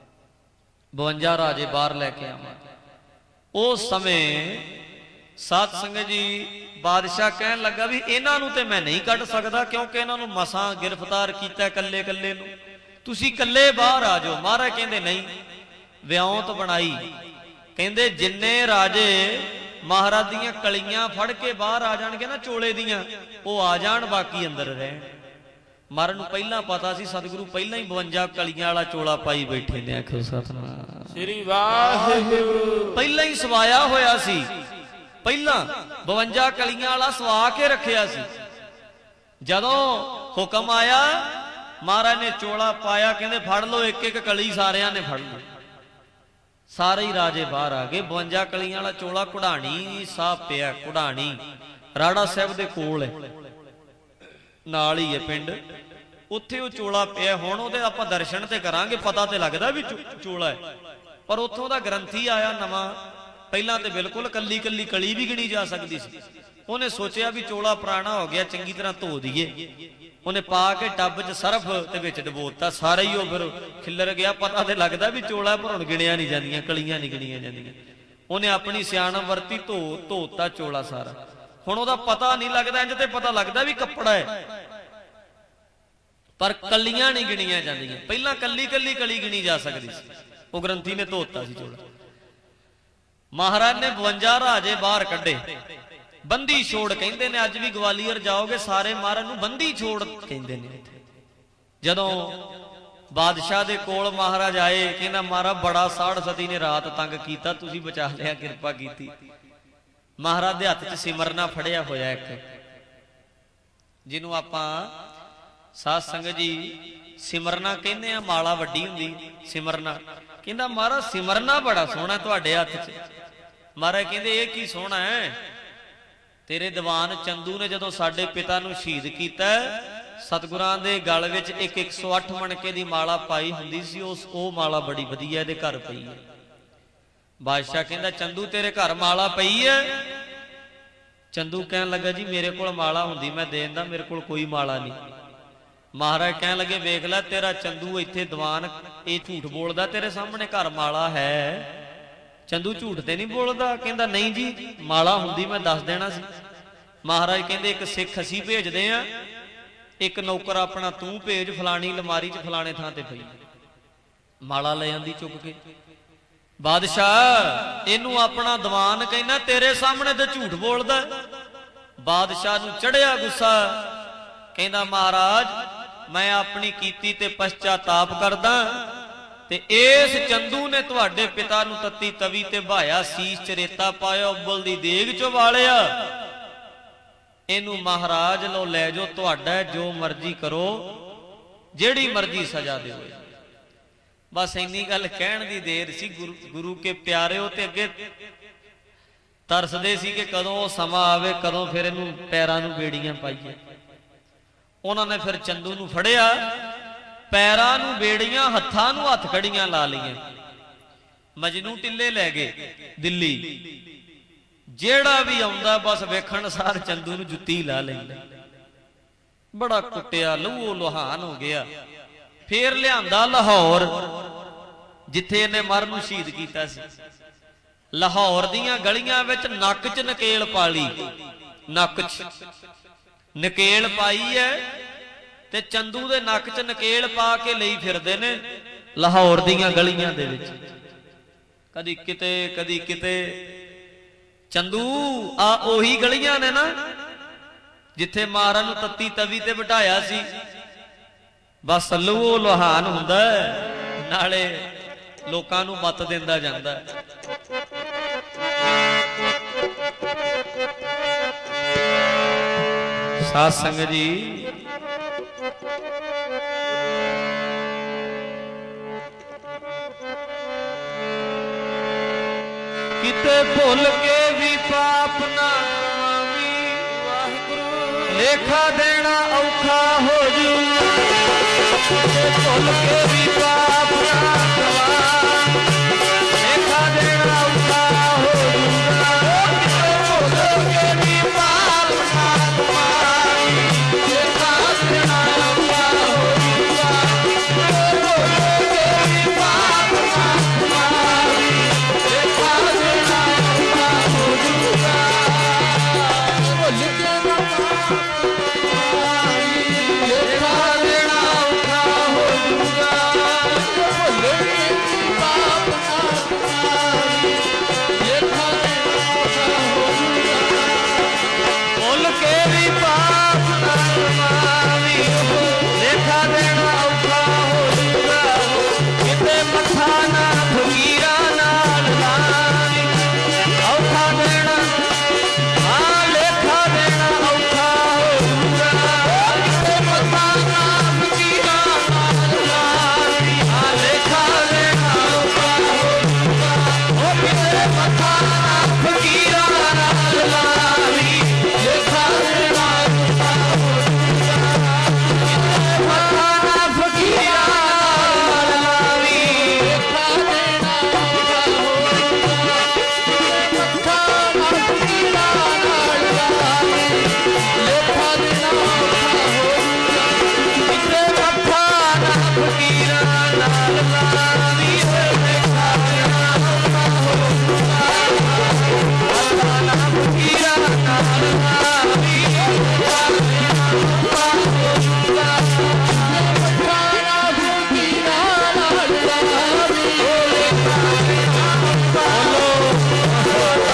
Speaker 1: ਬਵੰਜਾ ਰਾਜੇ ਬਾਹਰ ਲੈ ਕੇ ਆਵਾਂਗੇ। ਉਸ ਸਮੇਂ ਸਾਧ ਸੰਗਤ ਜੀ ਬਾਦਸ਼ਾਹ ਕਹਿਣ ਲੱਗਾ ਵੀ ਇਹਨਾਂ ਨੂੰ ਤੇ ਮੈਂ ਨਹੀਂ ਕੱਢ ਸਕਦਾ, ਕਿਉਂਕਿ ਇਹਨਾਂ ਨੂੰ ਮਸਾਂ ਗ੍ਰਿਫਤਾਰ ਕੀਤਾ ਕੱਲੇ ਕੱਲੇ ਨੂੰ, ਤੁਸੀਂ ਕੱਲੇ ਬਾਹਰ ਆ ਜਾਓ। ਮਹਾਰਾਜ ਕਹਿੰਦੇ ਨਹੀਂ, ਵਿਉਂਤ ਬਣਾਈ। ਕਹਿੰਦੇ ਜਿੰਨੇ ਰਾਜੇ ਮਹਾਰਾਜ ਦੀਆਂ ਕਲੀਆਂ ਫੜ ਕੇ ਬਾਹਰ ਆ ਜਾਣਗੇ ਨਾ ਚੋਲੇ ਦੀਆਂ, ਉਹ ਆ ਜਾਣ, ਬਾਕੀ ਅੰਦਰ ਰਹਿਣ। ਮਰਨ ਨੂੰ ਪਹਿਲਾਂ ਪਤਾ ਸੀ, ਸਤਿਗੁਰੂ ਪਹਿਲਾਂ ਹੀ ਬਵੰਜਾ ਕਲੀਆਂ ਵਾਲਾ ਚੋਲਾ ਪਾਈ ਬੈਠੇ ਨੇ। ਆਖੋ ਸਤਿਨਾਮ
Speaker 2: ਸ੍ਰੀ ਵਾਹਿਗੁਰੂ।
Speaker 1: ਪਹਿਲਾਂ ਹੀ ਸਵਾਇਆ ਹੋਇਆ ਸੀ, ਪਹਿਲਾਂ ਬਵੰਜਾ ਕਲੀਆਂ ਵਾਲਾ ਸਵਾ ਕੇ ਰੱਖਿਆ ਸੀ। ਜਦੋਂ ਹੁਕਮ ਆਇਆ ਮਹਾਰਾਜ ਨੇ ਚੋਲਾ ਪਾਇਆ, ਕਹਿੰਦੇ ਫੜ ਲਓ ਇੱਕ ਇੱਕ ਕਲੀ, ਸਾਰਿਆਂ ਨੇ ਫੜ ਲਈ। ਸਾਰੇ ਹੀ ਰਾਜੇ ਬਾਹਰ ਆ ਗਏ। ਬਵੰਜਾ ਕਲੀਆਂ ਵਾਲਾ ਚੋਲਾ ਕੁੜਾਣੀ ਸਾਹਿਬ ਪਿਆ। ਕੁੜਾਣੀ ਰਾੜਾ ਸਾਹਿਬ ਦੇ ਕੋਲ ਹੈ, ਨਾਲ ਹੀ ਹੈ ਪਿੰਡ, ਉੱਥੇ ਉਹ ਚੋਲਾ ਪਿਆ। ਹੁਣ ਉਹਦੇ ਆਪਾਂ ਦਰਸ਼ਨ ਤੇ ਕਰਾਂਗੇ, ਪਤਾ ਤੇ ਲੱਗਦਾ ਵੀ ਚੋਲਾ ਹੈ। ਪਰ ਉੱਥੋਂ ਦਾ ਗ੍ਰੰਥੀ ਆਇਆ ਨਵਾਂ, ਪਹਿਲਾਂ ਤੇ ਬਿਲਕੁਲ ਕੱਲੀ ਕੱਲੀ ਕਲੀ ਵੀ ਗਿਣੀ ਜਾ ਸਕਦੀ ਸੀ। ਉਹਨੇ ਸੋਚਿਆ ਵੀ ਚੋਲਾ ਪੁਰਾਣਾ ਹੋ ਗਿਆ, ਚੰਗੀ ਤਰ੍ਹਾਂ ਧੋ ਦਈਏ। ਉਹਨੇ ਪਾ ਕੇ ਟੱਬ 'ਚ ਸਰਫ ਤੇ ਵਿੱਚ ਡਬੋਤਾ, ਸਾਰਾ ਹੀ ਉਹ ਫਿਰ ਖਿੱਲਰ ਗਿਆ। ਪਤਾ ਤੇ ਲੱਗਦਾ ਵੀ ਚੋਲਾ, ਪਰ ਹੁਣ ਗਿਣਿਆ ਨਹੀਂ ਜਾਂਦੀਆਂ, ਕਲੀਆਂ ਨਹੀਂ ਗਿਣੀਆਂ ਜਾਂਦੀਆਂ। ਉਹਨੇ ਆਪਣੀ ਸਿਆਣਪ ਵਰਤੀ, ਧੋ ਧੋਤਾ ਚੋਲਾ ਸਾਰਾ। ਹੁਣ ਉਹਦਾ ਪਤਾ ਨਹੀਂ ਲੱਗਦਾ, ਇੰਜ ਤੇ ਪਤਾ ਲੱਗਦਾ ਵੀ ਕੱਪੜਾ ਹੈ, ਪਰ ਕਲੀਆਂ ਨਹੀਂ ਗਿਣੀਆਂ ਜਾਂਦੀਆਂ। ਪਹਿਲਾਂ ਕੱਲੀ ਕੱਲੀ ਕਲੀ ਗਿਣੀ ਜਾ ਸਕਦੀ ਸੀ। ਉਹ ਗ੍ਰੰਥੀ ਨੇ ਧੋਤਾ ਸੀ ਚੋਲਾ। ਮਹਾਰਾਜ ਨੇ ਬਵੰਜਾ ਰਾਜੇ ਬਾਹਰ ਕੱਢੇ। ਬੰਦੀ ਛੋੜ ਕਹਿੰਦੇ ਨੇ, ਅੱਜ ਵੀ ਗਵਾਲੀਅਰ ਜਾਓਗੇ ਸਾਰੇ ਮਹਾਰਾਜ ਨੂੰ ਬੰਦੀ ਛੋੜ ਕਹਿੰਦੇ ਨੇ। ਜਦੋਂ ਬਾਦਸ਼ਾਹ ਦੇ ਕੋਲ ਮਹਾਰਾਜ ਆਏ, ਕਹਿੰਦਾ ਮਹਾਰਾਜ ਬੜਾ ਸਾੜ ਸਤੀ ਨੇ ਰਾਤ ਤੰਗ ਕੀਤਾ, ਤੁਸੀਂ ਬਚਾ ਲਿਆ, ਕਿਰਪਾ ਕੀਤੀ। ਮਹਾਰਾਜ ਦੇ ਹੱਥ 'ਚ ਸਿਮਰਨਾ ਫੜਿਆ ਹੋਇਆ ਇੱਕ, ਜਿਹਨੂੰ ਆਪਾਂ ਸਾਧ ਸੰਗਤ ਜੀ ਸਿਮਰਨਾ ਕਹਿੰਦੇ ਆ। ਮਾਲਾ ਵੱਡੀ ਹੁੰਦੀ ਸਿਮਰਨਾ। ਕਹਿੰਦਾ ਮਹਾਰਾਜ ਸਿਮਰਨਾ ਬੜਾ ਸੋਹਣਾ ਤੁਹਾਡੇ ਹੱਥ 'ਚ। ਮਹਾਰਾਜ ਕਹਿੰਦੇ ਇਹ ਕੀ ਸੋਹਣਾ ਹੈ? ਤੇਰੇ ਦੀਵਾਨ ਚੰਦੂ ਨੇ ਜਦੋਂ ਸਾਡੇ ਪਿਤਾ ਨੂੰ ਸ਼ਹੀਦ ਕੀਤਾ, ਸਤਿਗੁਰਾਂ ਦੇ ਗਲ ਵਿੱਚ ਇੱਕ ਇੱਕ ਸੌ ਅੱਠ ਮਣਕੇ ਦੀ ਮਾਲਾ ਪਾਈ ਹੁੰਦੀ ਸੀ। ਉਸ ਉਹ ਮਾਲਾ ਬੜੀ ਵਧੀਆ ਇਹਦੇ ਘਰ ਪਈ ਹੈ। ਬਾਦਸ਼ਾਹ ਕਹਿੰਦਾ ਚੰਦੂ ਤੇਰੇ ਘਰ ਮਾਲਾ ਪਈ ਹੈ? ਚੰਦੂ ਕਹਿਣ ਲੱਗਾ ਜੀ ਮੇਰੇ ਕੋਲ ਮਾਲਾ ਹੁੰਦੀ ਮੈਂ ਦੇ ਦਿੰਦਾ, ਮੇਰੇ ਕੋਲ ਕੋਈ ਮਾਲਾ ਨਹੀਂ। ਮਹਾਰਾਜ ਕਹਿਣ ਲੱਗੇ ਵੇਖ ਲੈ ਤੇਰਾ ਚੰਦੂ ਇੱਥੇ ਦੀਵਾਨ ਇਹ ਝੂਠ ਬੋਲਦਾ, ਤੇਰੇ ਸਾਹਮਣੇ ਘਰ ਮਾਲਾ ਹੈ। ਚੰਦੂ ਝੂਠ ਤੇ ਨਹੀਂ ਬੋਲਦਾ? ਕਹਿੰਦਾ ਨਹੀਂ ਜੀ ਮਾਲਾ ਹੁੰਦੀ ਮੈਂ ਦੱਸ ਦੇਣਾ ਸੀ। ਮਹਾਰਾਜ ਕਹਿੰਦੇ ਇੱਕ ਸਿੱਖ ਅਸੀਂ ਭੇਜਦੇ ਆ, ਇੱਕ ਨੌਕਰ ਆਪਣਾ ਤੂੰ ਭੇਜ, ਫਲਾਣੀ ਅਲਮਾਰੀ 'ਚ ਫਲਾਣੇ ਥਾਂ ਤੇ ਪਈ। ਮਾਲਾ ਲੈ ਆਂਦੀ ਚੁੱਕ ਕੇ। ਬਾਦਸ਼ਾਹ ਇਹਨੂੰ ਆਪਣਾ ਦੀਵਾਨ ਕਹਿੰਦਾ ਤੇਰੇ ਸਾਹਮਣੇ ਤੇ ਝੂਠ ਬੋਲਦਾ। ਬਾਦਸ਼ਾਹ ਨੂੰ ਚੜਿਆ ਗੁੱਸਾ, ਕਹਿੰਦਾ ਮਹਾਰਾਜ ਮੈਂ ਆਪਣੀ ਕੀਤੀ ਤੇ ਪਛਤਾਤਾਪ ਕਰਦਾ, ਤੇ ਇਸ ਚੰਦੂ ਨੇ ਤੁਹਾਡੇ ਪਿਤਾ ਨੂੰ ਤੱਤੀ ਤਵੀ ਤੇ ਬਹਾਇਆ, ਸੀਸ ਚ ਰੇਤਾ ਪਾਇਆ, ਉਬਲ ਦੀ ਦੇਗ ਚੋਂ ਵਾਲਿਆ। ਇਹਨੂੰ ਮਹਾਰਾਜ ਲੋ ਲੈ ਜਾਓ, ਤੁਹਾਡਾ ਜੋ ਮਰਜ਼ੀ ਕਰੋ, ਜਿਹੜੀ ਮਰਜ਼ੀ ਸਜ਼ਾ ਦਿਓ। ਬਸ ਇੰਨੀ ਗੱਲ ਕਹਿਣ ਦੀ ਦੇਰ ਸੀ। ਗੁਰੂ ਗੁਰੂ ਕੇ ਪਿਆਰਿਓ ਤੇ ਅੱਗੇ ਤਰਸਦੇ ਸੀ ਕਿ ਕਦੋਂ ਉਹ ਸਮਾਂ ਆਵੇ, ਕਦੋਂ ਫਿਰ ਇਹਨੂੰ ਪੈਰਾਂ ਨੂੰ ਬੇੜੀਆਂ ਪਾਈਏ। ਉਹਨਾਂ ਨੇ ਫਿਰ ਚੰਦੂ ਨੂੰ ਫੜਿਆ, ਪੈਰਾਂ ਨੂੰ ਬੇੜੀਆਂ, ਹੱਥਾਂ ਨੂੰ ਹੱਥ ਕੜੀਆਂ ਲਾ ਲਈਆਂ। ਮਜਨੂ ਟਿੱਲੇ ਲੈ ਗਏ ਦਿੱਲੀ। ਜਿਹੜਾ ਵੀ ਆਉਂਦਾ ਬਸ ਵੇਖਣ ਸਾਰ ਚੰਦੂ ਨੂੰ ਜੁੱਤੀ ਲਾ ਲੈਂਦਾ। ਬੜਾ ਕੁੱਟਿਆ, ਲਹੂ ਲੁਹਾਨ ਹੋ ਗਿਆ। ਫੇਰ ਲਿਆਂਦਾ ਲਾਹੌਰ, ਜਿੱਥੇ ਇਹਨੇ ਮਰਨ ਨੂੰ ਸ਼ਹੀਦ ਕੀਤਾ ਸੀ। ਲਾਹੌਰ ਦੀਆਂ ਗਲੀਆਂ ਵਿੱਚ ਨੱਕ 'ਚ ਨਕੇਲ ਪਾ ਲਈ, ਨੱਕ 'ਚ ਨਕੇਲ ਪਾਈ ਐ ਤੇ ਚੰਦੂ ਦੇ ਨੱਕ 'ਚ ਨਕੇਲ ਪਾ ਕੇ ਲਈ ਫਿਰਦੇ ਨੇ ਲਾਹੌਰ ਦੀਆਂ ਗਲੀਆਂ ਦੇ ਵਿੱਚ, ਕਦੀ ਕਿਤੇ ਕਦੀ ਕਿਤੇ। ਚੰਦੂ ਆ ਉਹੀ ਗਲੀਆਂ ਨੇ ਨਾ ਜਿੱਥੇ ਮਹਾਰਾਜ ਨੂੰ ਤੱਤੀ ਤਵੀ ਤੇ ਬਿਠਾਇਆ ਸੀ। ਬਸ ਲਹੂ ਲੁਹਾਨ ਹੁੰਦਾ, ਨਾਲੇ ਲੋਕਾਂ ਨੂੰ ਮੱਤ ਦਿੰਦਾ ਜਾਂਦਾ। ਸਾਧ ਸੰਗਤ ਜੀ, ਕਿਤੇ ਭੁੱਲ ਕੇ ਵੀ ਪਾਪ ਨਾ ਕਮਾਵੀਂ, ਵਾਹਿਗੁਰੂ ਲੇਖਾ ਦੇਣਾ ਔਖਾ ਹੋ ਜੂ। ਕਿਤੇ ਭੁੱਲ ਕੇ ਵੀ ਪਾਪ ਨਾ ਕਮਾਵੀਂ, ਲੇਖਾ ਦੇਣਾ ਔਖਾ ਹੋ ਜੂਗਾ। ਕਿਤੇ ਭੁੱਲ ਕੇ ਵੀ ਪਾਪ ਨਾ ਕਮਾਵੀਂ, ਲੇਖਾ ਦੇਣਾ ਔਖਾ ਹੋ ਜੂਗਾ। ਕਿਤੇ ਭੁੱਲ ਕੇ ਵੀ ਪਾਪ ਨਾ ਕਮਾਵੀਂ, ਲੇਖਾ ਦੇਣਾ ਔਖਾ ਹੋ ਜੂਗਾ। ਭੁੱਲ ਕੇ ਨਾ ਲੇਖਾ ਦੇਣਾ ਔਖਾ ਹੋ ਜੂਗਾ। ਭੁੱਲ ਕੇ ਪਾਪ ਨਾ ਕਮਾਵੀਂ, ਲੇਖਾ ਦੇਣਾ ਔਖਾ ਹੋ ਜੂਗਾ। ਭੁੱਲ ਕੇ ਵੀ ਪਾਪ ਨਾ ਕਮਾਵੀਂ, ਲੇਖਾ ਦੇਣਾ ਔਖਾ ਹੋ ਜੂਗਾ। ਕਿਤੇ ਮੱਥਾ ਨਾ ਫਕੀਰਾਂ ਨਾਲ ਲਾਵੀਂ, ਔਖਾ ਦੇਣਾ ਹਾਂ ਲੇਖਾ ਦੇਣਾ ਔਖਾ ਹੋ ਜੂਗਾ। ਕਿਤੇ ਮੱਥਾ ਨਾ ਫਕੀਰਾਂ ਨਾਲ ਲਾਵੀਂ, ਹਾਂ ਲੇਖਾ ਦੇਣਾ ਔਖਾ ਹੋ ਜੂਗਾ। ਉਹ ਕਿਤੇ ਮੱਥਾ ਨਾ ਫਕੀਰਾਂ ਨਾਲ ਲਾਵੀਂ, ਲੇਖਾ ਦੇਣਾ ਔਖਾ ਹੋ ਜੂਗਾ। ਕਿਤੇ ਮੱਥਾ ਨਾ ਫਕੀਰਾਂ ਨਾਲ ਲਾਵੀਂ, ਲੇਖਾ ਦੇਣਾ ਔਖਾ ਹੋ ਜੂਗਾ। ਕਿਤੇ ਮੱਥਾ ਨਾ ਫਕੀਰਾਂ ਨਾਲ ਲਾਵੀਂ, ਲੇਖਾ ਦੇਣਾ ਔਖਾ ਹੋ ਜੂਗਾ। ਕਿਤੇ ਮੱਥਾ ਨਾ ਫਕੀਰਾਂ ਨਾਲ ਲਾਵੀਂ, ਲੇਖਾ ਦੇਣਾ ਔਖਾ ਹੋ ਜੂਗਾ। ਮੱਥਾ ਨਾ ਫਕੀਰਾਂ ਨਾਲ ਲਾਵੀਂ, ਲੇਖਾ ਦੇਣਾ ਔਖਾ ਹੋ ਜੂਗਾ। ਮੱਥਾ ਨਾ ਫਕੀਰਾਂ ਨਾਲ ਲਾਵੀਂ, ਲੇਖਾ ਦੇਣਾ ਔਖਾ ਹੋ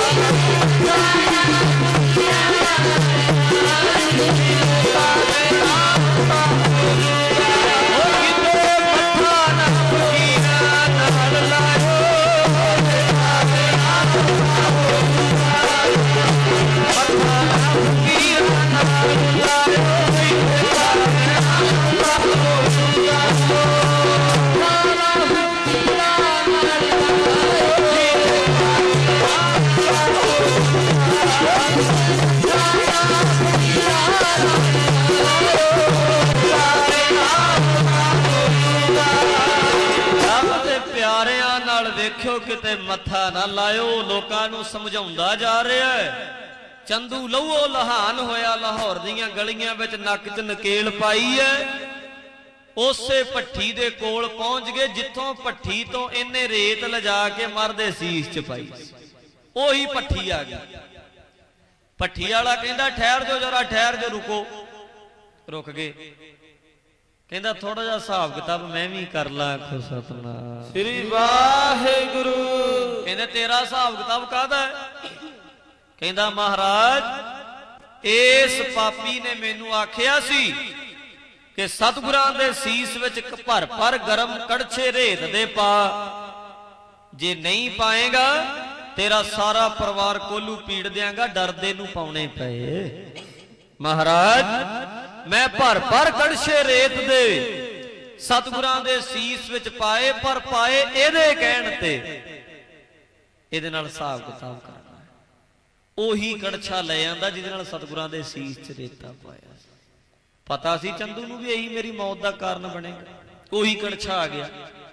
Speaker 1: ਪਿਆਰਿਆਂ ਨਾਲ ਵੇਖਿਓ ਕਿਤੇ ਮੱਥਾ ਨਾ ਲਾਇਓ। ਲੋਕਾਂ ਨੂੰ ਸਮਝਾਉਂਦਾ ਜਾ ਰਿਹਾ ਹੈ। ਚੰਦੂ ਲਹੂ ਲਹਾਨ ਹੋਇਆ, ਲਾਹੌਰ ਦੀਆਂ ਗਲੀਆਂ ਵਿੱਚ ਨੱਕ 'ਚ ਨਕੇਲ ਪਾਈ ਹੈ। ਉਸੇ ਭੱਠੀ ਦੇ ਕੋਲ ਪਹੁੰਚ ਗਏ ਜਿੱਥੋਂ ਭੱਠੀ ਤੋਂ ਇਹਨੇ ਰੇਤ ਲਿਜਾ ਕੇ ਮਰਦੇ ਸੀਸ 'ਚ ਪਾਈ। ਉਹੀ ਭੱਠੀ ਆ ਗਈ। ਭੱਠੀ ਵਾਲਾ ਕਹਿੰਦਾ ਠਹਿਰ ਜਾਓ ਜਰਾ, ਠਹਿਰ ਜਾਓ, ਰੁਕੋ। ਰੁਕ ਗਏ। ਕਹਿੰਦਾ ਥੋੜਾ ਜਿਹਾ ਹਿਸਾਬ ਕਿਤਾਬ ਮੈਂ ਵੀ ਕਰ ਲਾਂ। ਆਖੋ ਸਤਿਨਾਮ
Speaker 2: ਸ੍ਰੀ ਵਾਹਿਗੁਰੂ।
Speaker 1: ਕਹਿੰਦੇ ਤੇਰਾ ਹਿਸਾਬ ਕਿਤਾਬ ਕਾਹਦਾ ਹੈ? ਕਹਿੰਦਾ ਮਹਾਰਾਜ ਇਸ ਪਾਪੀ ਨੇ ਮੈਨੂੰ ਆਖਿਆ ਸੀ कि सतगुरां दे सीस विच भर भर गरम कड़छे रेत दे पा, जे नहीं पाएगा तेरा सारा परिवार कोलू पीड़ देंगा, डरदे नूं पाउणे पए। महाराज मैं भर भर कड़छे रेत दे सतगुरां दे सीस विच पाए, पर पाए इहदे कहण ते, इहदे नाल हिसाब किताब करना है। ओही कड़छा ले आंदा जिहदे नाल सतगुरां दे सीस च रेता पाया। पता सी चंदू नूं भी यही मेरी मौत का कारण बनेगा, ओही कड़छा आ गया।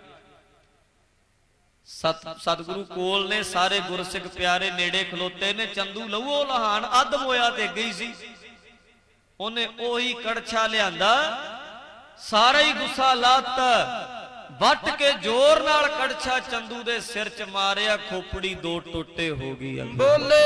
Speaker 1: सत सतगुरु कोल ने, सारे गुरसिख प्यारे नेड़े खलोते ने। चंदू लहू लहान अध मोया ते गई सी, उन्हें ओही कड़छा लियांदा, सारा ही गुस्सा लाता, वट के जोर नाल कड़छा चंदू दे सिर च मारिया, खोपड़ी दो टोटे हो गई।
Speaker 2: बोले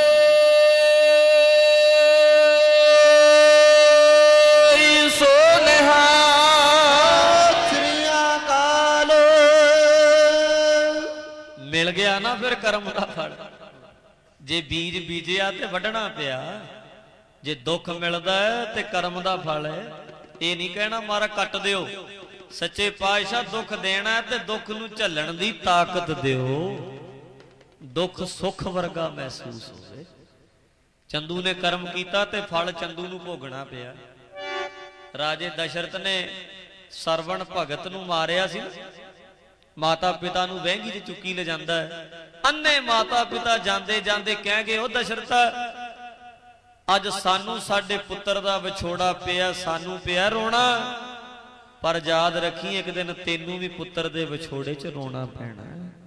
Speaker 1: मिल गया ना फिर कर्म का फल। जे बीज बीजिया ते वढना पिया, जे दुख मिलदा है ते कर्म का फल है। ये नहीं कहना मारा कट दियो, सच्चे पातशाह दुख देना है ते दुख नूं झल्लण दी ताकत दियो, दुख सुख वर्गा महसूस होवे। चंदू ने कर्म कीता ते फल चंदू नूं भोगना पिया। राजे दशरथ ने सरवण भगत नूं मारिया सी, माता पिता नूं वहंगी च चुकी ले जांदा है। अन्ने माता पिता जांदे जांदे कह गए, ओ दशरथ अज सानू साडे पुत्र दा विछोड़ा पिया, सानू पिया रोना, पर याद रखी एक दिन तेनू भी पुत्र दे विछोड़े च रोना पैना।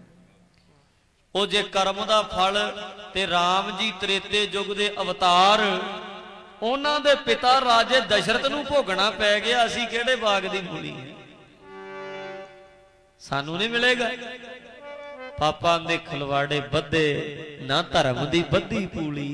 Speaker 1: ओ जे कर्म दा फल ते राम जी त्रेते युग दे अवतार, उन्हां दे पिता राजे दशरथ नूं भोगना पै गया, असीं किहड़े बाग दी मूली है, सानू नहीं मिलेगा। पापा दे खलवाड़े बद्धे ना धर्म दी बद्धी पूली,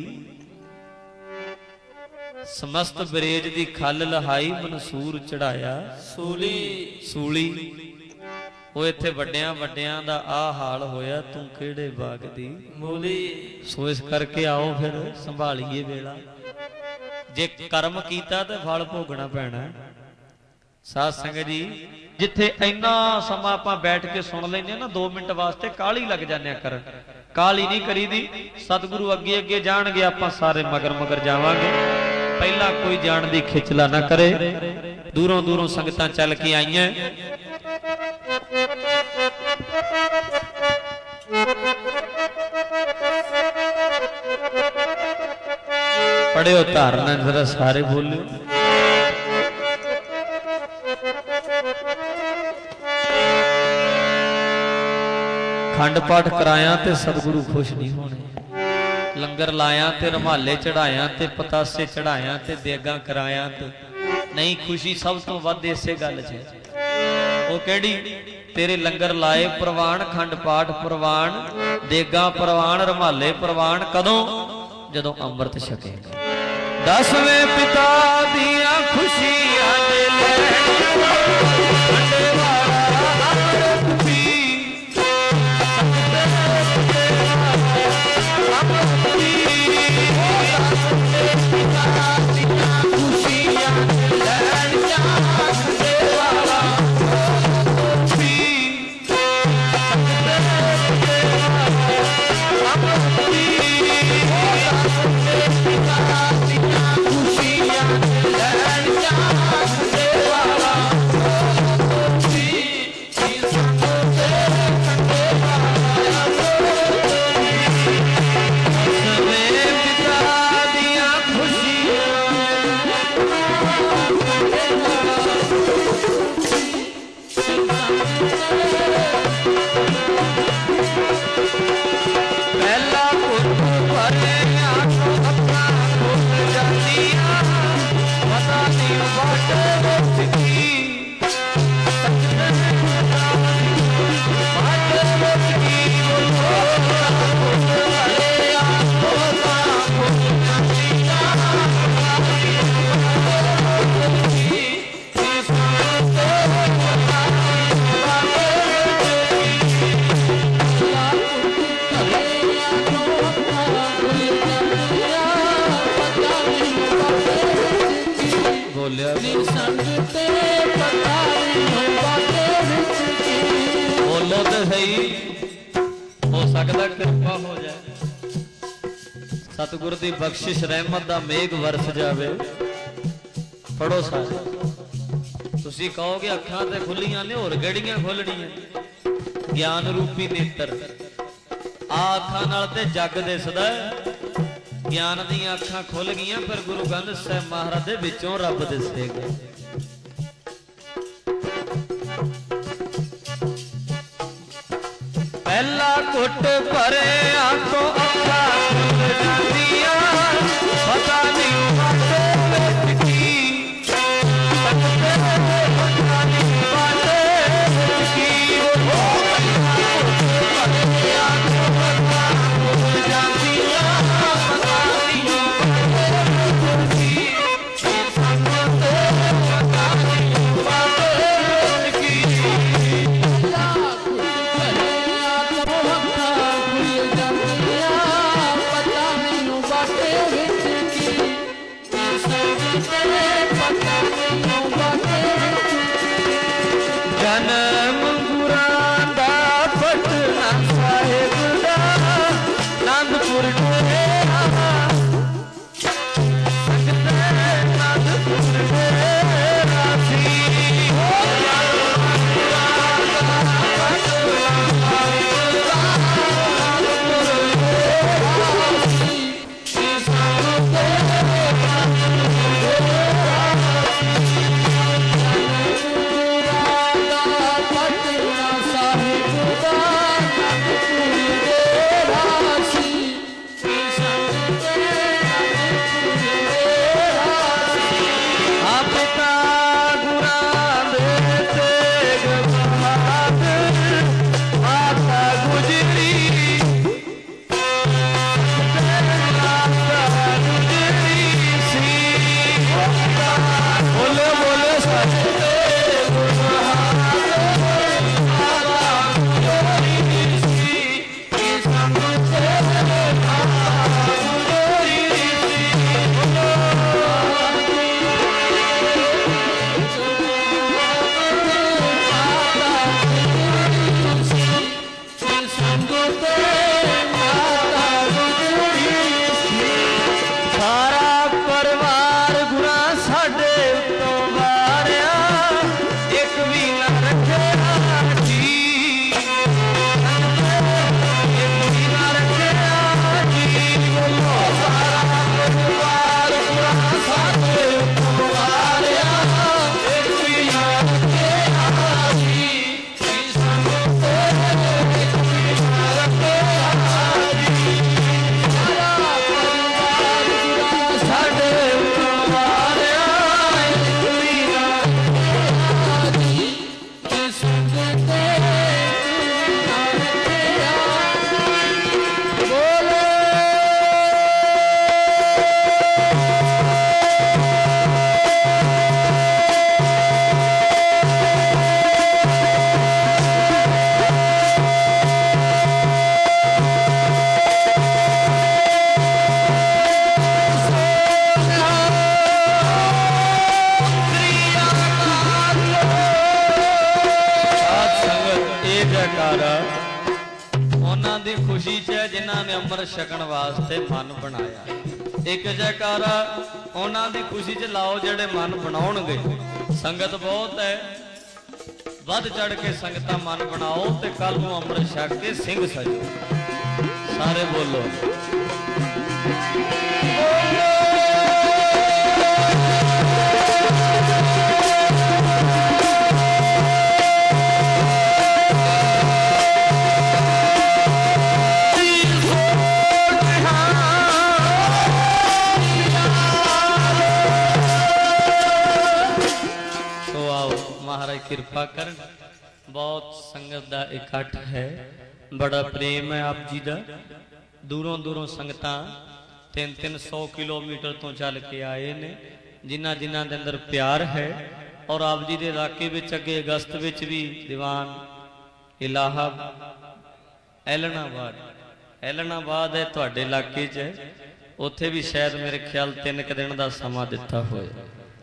Speaker 1: समस्त बरेज दी खल लहाई, मनसूर चढ़ाया सूली सूली। वो इत्थे वड्डियां वड्डियां दा आ हाल होया, तू किहड़े बाग दी मूली। सो इस करके आओ फिर संभालीए वेला, जे कर्म कीता ते फल भोगना पैना। साध संगत जी जिथे इन्ना समा आपां बैठ के सुन लेंगे ना, दो मिनट वास्ते काली लग जाने कर, काली नहीं करी दी। सतगुरु अगे अगे जाणगे, आपां सारे मगर मगर जावांगे। पहला कोई जाण दी खिचला ना करे, दूरों दूरों संगतां चल के आईयां। पढ़ियो धारणा जरा सारे बोलियो। खंड पाठ कराया ते सतगुरु खुश नहीं होने, लंगर लाया ते रमाले चढ़ाया ते पतासे चढ़ाया ते देगा कराया ते नहीं खुशी सब तो वध इसे गल च। वो केड़ी तेरे लंगर लाए प्रवान, खंड पाठ प्रवान, देगा प्रवान, रमाले प्रवान, कदों जदों अमृत छकेगा। दसवें पिता दिया खुशियां दे खुशियां ਬੋਲਿਆ
Speaker 2: ਸੰਗ ਤੇ ਪਤਾ ਨਹੀਂ ਬਾਟੇ ਵਿੱਚ ਕੀ।
Speaker 1: ਬੋਲੋ ਤੇ ਸਹੀ, ਹੋ ਸਕਦਾ ਕਿਰਪਾ ਹੋ ਜਾਏ, ਸਤਿਗੁਰ ਦੀ ਬਖਸ਼ਿਸ਼ ਰਹਿਮਤ ਦਾ ਮੇਘ ਵਰਸ ਜਾਵੇ। ਪੜੋ ਸਾਰੇ। ਤੁਸੀਂ ਕਹੋਗੇ ਅੱਖਾਂ ਤੇ ਖੁੱਲੀਆਂ ਨੇ, ਹੋਰ ਗੜੀਆਂ ਖੋਲਣੀਆਂ। ਗਿਆਨ ਰੂਪੀ ਨੇਤਰ, ਆ ਅੱਖਾਂ ਨਾਲ ਤੇ ਜੱਗ ਦਿਸਦਾ। ਗਿਆਨ ਦੀਆਂ ਅੱਖਾਂ ਖੁੱਲ ਗਈਆਂ, ਫਿਰ ਗੁਰੂ ਗ੍ਰੰਥ ਸਾਹਿਬ ਮਹਾਰਾਜ ਦੇ ਵਿੱਚੋਂ ਰੱਬ ਦਿਸੇਗਾ। ਪਹਿਲਾ ਘੁੱਟ ਭਰਿਆ ਤੋਂ ਅੱਖਾਂ ਖੁੱਲ ਜਾਂਦੀਆਂ, ਪਤਾ ਨਹੀਂ ਬਾਟੇ ਵਿੱਚ ਕੀ। ਪਤਾ ਨਹੀਂ ਬਾਟੇ ਵਿੱਚ ਕੀ। ਭਰਿਆ ਤੋਂ ਅੱਖਾਂ ਖੁੱਲ ਜਾਂਦੀਆਂ, ਪਤਾ ਨਹੀਂ ਬਾਟੇ ਵਿੱਚ ਕੀ। ਸੰਗਤ ਪਤਾ ਨਹੀਂ ਬਾਟੇ ਵਿੱਚ ਕੀ। ਜਨਮ ਗੁਰਾਂ ਦਾ ਪਟਨਾ ਸਾਹਿਬ ਦਾ, ਆਨੰਦਪੁਰ ਡੇਰਾ। ਸੰਗਤ ਆਨੰਦਪੁਰ ਡੇਰਾ ਸੀ। ਅੰਮ੍ਰਿਤ ਛਕਣ ਵਾਸਤੇ ਮਨ ਬਣਾਇਆ। ਇੱਕ ਜੈਕਾਰਾ ਉਹਨਾਂ ਦੀ ਖੁਸ਼ੀ 'ਚ ਲਾਓ ਜਿਹੜੇ ਮਨ ਬਣਾਉਣਗੇ। ਸੰਗਤ ਬਹੁਤ ਹੈ, ਵੱਧ ਚੜ ਕੇ ਸੰਗਤਾਂ ਮਨ ਬਣਾਓ ਤੇ ਕੱਲ ਨੂੰ ਅੰਮ੍ਰਿਤ ਛਕ ਕੇ ਸਿੰਘ ਸਜੋ। ਸਾਰੇ ਬੋਲੋ किरपा कर। बहुत संगत दा इकट्ठ है, बड़ा प्रेम है आप जी दा। दूरों दूरों संगतां तीन तीन सौ किलोमीटर तो चल के आए ने, जिन्हां जिन्हां दे अंदर प्यार है। और आप जी दे इलाके विच अगे अगस्त विच भी दीवान इलाहा एलनाबाद एलनाबाद है तुहाडे इलाके च है, उत्थे भी शायद मेरे ख्याल तीन क दिन दा समा दिता होया।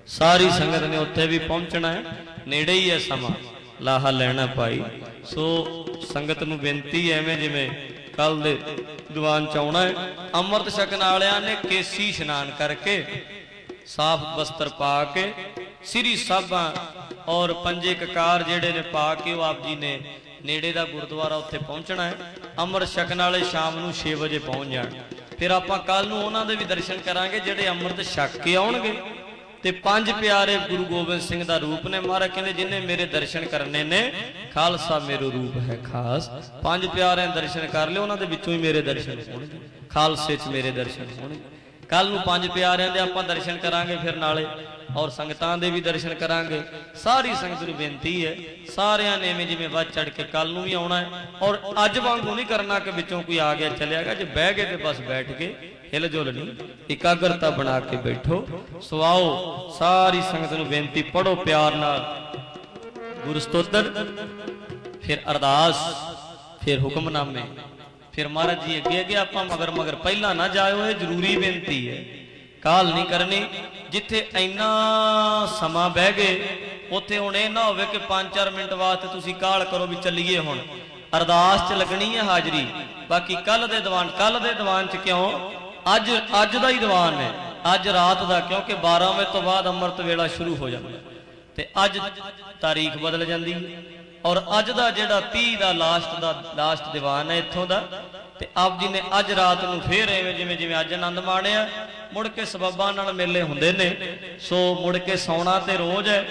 Speaker 1: सारी संगत ने उत्थे भी पहुंचना है, नेड़े ही है समा, लाहा लेना पाई। सो संगत नूं बेनती है एवें जिवें कल दे दीवान च आउणा है, अमृत छकण वालियां ने केसी इशनान करके साफ वस्त्र पा के सिरी साहबां और पंजे ककार जेड़े ने पा के वो आप जी ने नेड़े दा गुरुद्वारा उत्थे पहुंचना है। अमृत छकण वाले शाम नूं छे बजे पहुंच जाण। फिर आपां कल नूं उन्हां दे भी दर्शन करांगे जेड़े अमृत छक के आउणगे। ते पंज प्यारे गुरु गोबिंद सिंह दा रूप ने, महाराज कहंदे जिन्हें मेरे दर्शन करने ने खालसा मेरो रूप है खास। पंज प्यारे दर्शन कर लियो, उन्हां दे विचों ही मेरे दर्शन होणगे, खालसे च मेरे दर्शन होणगे। कल नूं पंज प्यारिਆਂ ਦੇ ਆਪਾਂ दर्शन करांगे, फिर नाले और संगतां दे भी दर्शन करांगे। सारी संगत नूं बेनती है, सारिਆਂ ने इवें जिवें वध चढ़ के कल नूं भी आउणा है, और अज वांगू नहीं करना कि विचों कोई आ गया चलिया गया। जे बह गए ते बस बैठ के हिल जुल नहीं, एकाग्रता बना के बैठो। सो आओ सारी संगत नूं बेनती, पढ़ो प्यार नाल गुरु स्तोत्र, फिर अरदास, फिर हुक्मनामे, फिर महाराज जी अगे अगे आप मगर मगर पहला ना जाओ। ये जरूरी बेनती है, काल नहीं करनी। जिथे इन्ना समा बह गए उत्थे हुण इह ना होवे कि पांच चार मिनट वास्ते तुसीं काल करो भी चलीए, हुण अरदास च लगनी है हाजरी। बाकी कल दे दीवान, कल दे दीवान च क्यों अज अज दा ही दीवान है, अज रात दा, क्योंकि बारह वजे तो बाद अमृत वेला शुरू हो जाता ते अज तारीख बदल जाती है। और अज का जिहड़ा तीह का लास्ट का लास्ट दीवान है इत्थों का, ते आप जी ने अज रात नूं फिर इवें जिवें जिवें अज आनंद माणिया, मुड़ के सबबां नाल मेले हुंदे ने। सो मुड़ के सौना ते रोज है,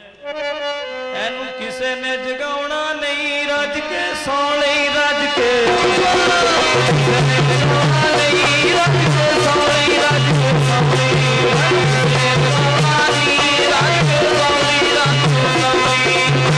Speaker 1: एनू किसे ने जगाउणा नहीं, रज के सौ लई रज के किसे ने जगाउणा नहीं, रज के सौ लई रज के सौ लई रज के जगाउणा नहीं, रज के सौ लई रज के सौ लई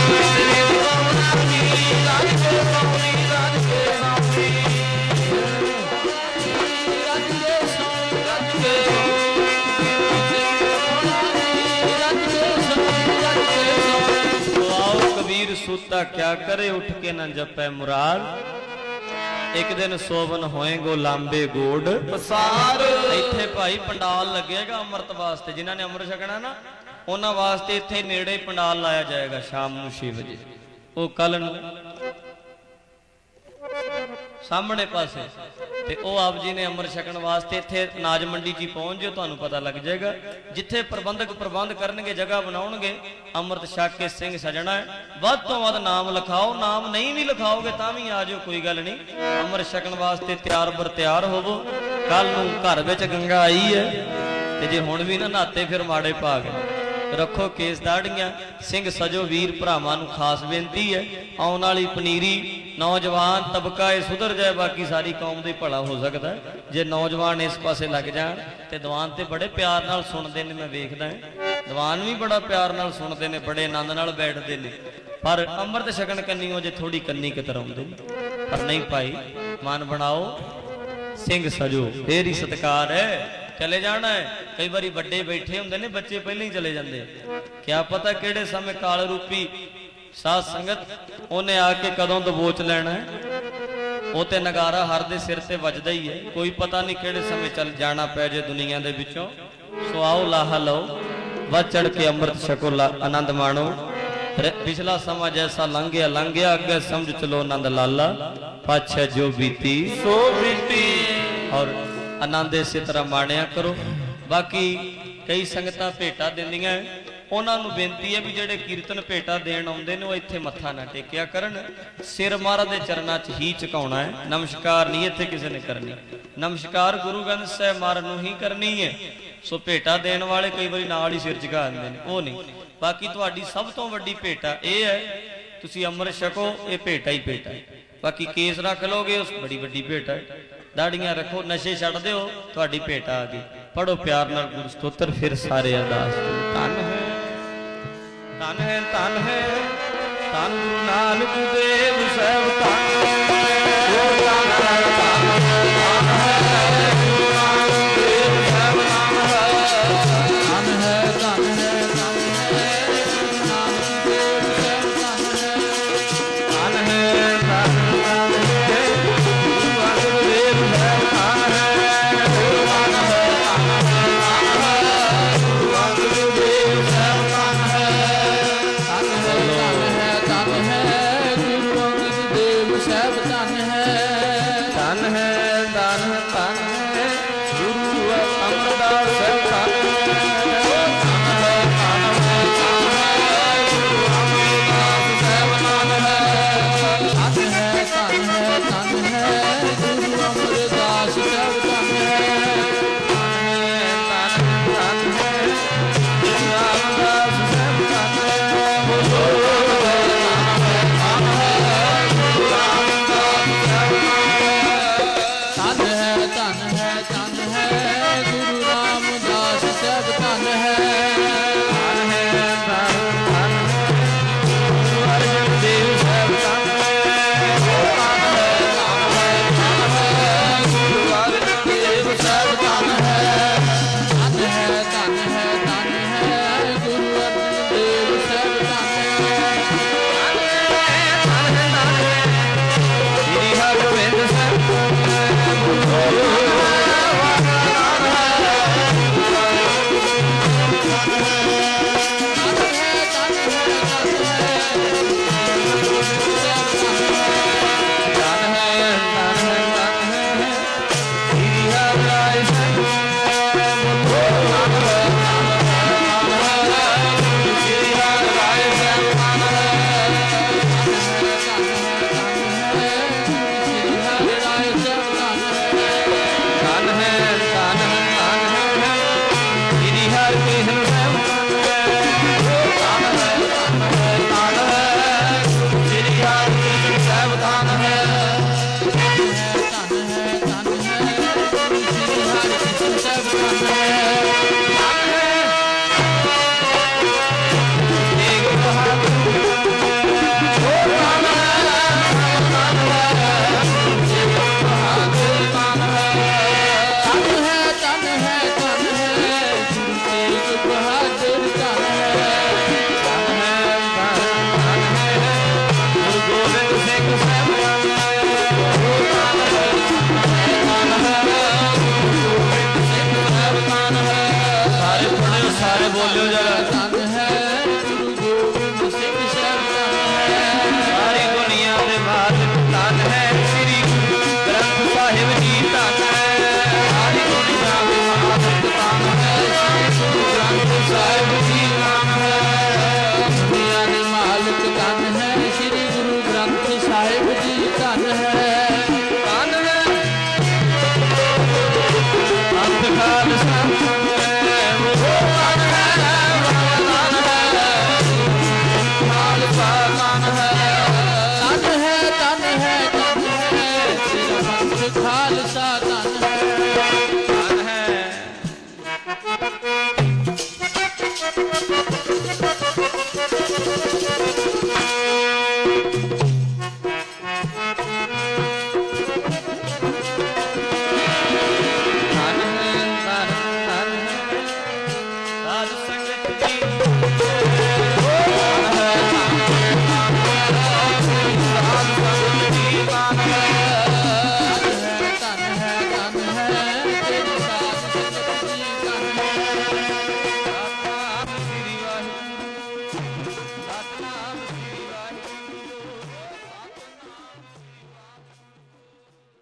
Speaker 1: सूता क्या करे उठ के न जपै मुराद, एक दिन सोवन होएगो लांबे गोड पसार। इत्थे भाई पंडाल लगेगा अमृत वास्ते, जिन्हां ने अमृत छकना ना उन्हां वास्ते इत्थे नेड़े पंडाल लाया जाएगा शाम नूं छे बजे। वो कल नूं सामने पासे ते ओ आप जी ने अमृत छकण वास्ते इत्थे नाज मंडी जी पहुंच जाओ, तुहानूं पता लग जाएगा। जिथे प्रबंधक प्रबंध करनगे, जगह बनाउणगे, अमृत छक के सिंह सजना है। वध तो वध नाम लिखाओ, नाम नहीं भी लिखाओगे तां भी आ जाओ, कोई गल नहीं। अमृत छकण वास्ते तैयार बर तैयार होवो। कल नूं घर विच गंगा आई है ते जे हुण भी ना नहाते फिर माड़े भाग। रखो केस दाड़ियां, सिंह सजो वीर भरावां नूं खास बेनती है। आउण वाली पनीरी नौजवान तबका ये सुधर जाए, बाकी सारी कौम दा भला हो सकता है। जे नौजवान इस पासे लग जाण ते दीवान ते बड़े प्यार नाल सुनते हैं, मैं वेखदा है दीवान भी बड़ा प्यार नाल सुनते हैं, बड़े आनंद नाल बैठते हैं। पर अमृत छकण कन्नीओ जे थोड़ी कन्नी कतराउंदे ने, पर नहीं भाई मन बनाओ, सिंह सजो, फिर ही सत्कार है। चले जाना है, कई बार बड़े बैठे होंगे ने, बच्चे पहले ही चले जाते, क्या पता किहड़े समय काल रूपी साध संगत उन्हें आके कदों दबोच लैना है। वो तो नगारा हर दे सिर से वजदा ही है, कोई पता नहीं किहड़े समय चल जाना पै जे दुनिया दे विचों। सो आओ लाहा लो, वध चढ़ के अमृत छको, आनंद माणो। पिछला समा जैसा लंघ गया लंघ गया, अगे समझ चलो आनंद लाला, पाछे जो बीती सो बीती। और आनंद इस तरह माणिया करो। बाकी कई संगतां भेटा दिंदियां, उन्हां नूं बेनती है भी जिहड़े कीर्तन भेटा देण आउंदे ने, वो इत्थे मत्था ना टेकिया करन, सिर महाराज दे चरनां च ही झुकाउणा है। नमस्कार नहीं इत्थे किसी ने करनी, नमस्कार गुरु ग्रंथ साहिब महाराज नूं ही करनी है। सो भेटा देण वाले कई बारी नाल ही सिर झुका दिंदे ने, वो नहीं। बाकी तुहाडी सब तो वड्डी भेटा यह है, तुसीं अमृत छको, ये भेटा ही भेटा है। बाकी केस रख लोगे, उस बड़ी वड्डी भेटा है। दाड़ियां रखो, नशे छड्ड दिओ, तुहाडी भेटा आ गई। पढ़ो प्यार नाल गुरु स्तोत्र, फिर सारे अरदास। धन है धन है धन है धन गुरु नानक देव साहिब, धन
Speaker 2: Dev ਹੈ
Speaker 1: ਧਨ ਹੈ ਧਨ ਧਨ ਹੈ ਗੁਰੂ ਅਰਜਨ ਦੇਵ ਸਾਹਿਬ ਧਨ ਹੈ ਧਨ ਹੈ ਧਨ ਹੈ ਧਨ ਹੈ ਗੁਰੂ ਅਰਜਨ ਦੇਵ ਸਾਹਿਬ ਧਨ ਹੈ
Speaker 2: ਧਨ ਹੈ ਧਨ ਹੈ ਧਨ ਹੈ ਗੁਰੂ ਅਰਜਨ ਦੇਵ ਸਾਹਿਬ ਧਨ ਹੈ
Speaker 1: ਸ੍ਰੀ ਹਰਗੋਬਿੰਦ ਸਾਹਿਬ ਬੋਲਿਓ ਜਰਾ
Speaker 2: ਧਨ ਹੈ ਗੁਰੂ ਗੋਬਿੰਦ ਸਿੰਘ ਸਾਹਿਬ ਧਨ ਹੈ
Speaker 1: ਸਾਰੀ ਦੁਨੀਆ ਦੇ ਮਾਲਕ ਧਨ ਹੈ ਸ੍ਰੀ ਗੁਰੂ ਗ੍ਰੰਥ ਸਾਹਿਬ ਜੀ ਧਨ ਹੈ ਸਾਰੀ ਦੁਨੀਆ ਦੇ ਮਾਲਕ ਧਨ ਹੈ ਸ੍ਰੀ ਗੁਰੂ ਗ੍ਰੰਥ ਸਾਹਿਬ ਜੀ ਧਨ ਹੈ
Speaker 2: ਦੁਨੀਆ ਦੇ ਮਾਲਕ ਧਨ ਹੈ ਸ੍ਰੀ ਗੁਰੂ ਗ੍ਰੰਥ ਸਾਹਿਬ ਜੀ ਧਨ ਹੈ
Speaker 1: ਧਨ ਹੈ ਅੰਤ ਖਾਲਸਾ
Speaker 2: ਖਾਲਸਾ ਧਨ ਹੈ
Speaker 1: ਧਨ ਹੈ ਧਨ ਹੈ ਧਨ ਧਨ ਹੈ ਸਾਧ ਸੰਗਤ ਜੀ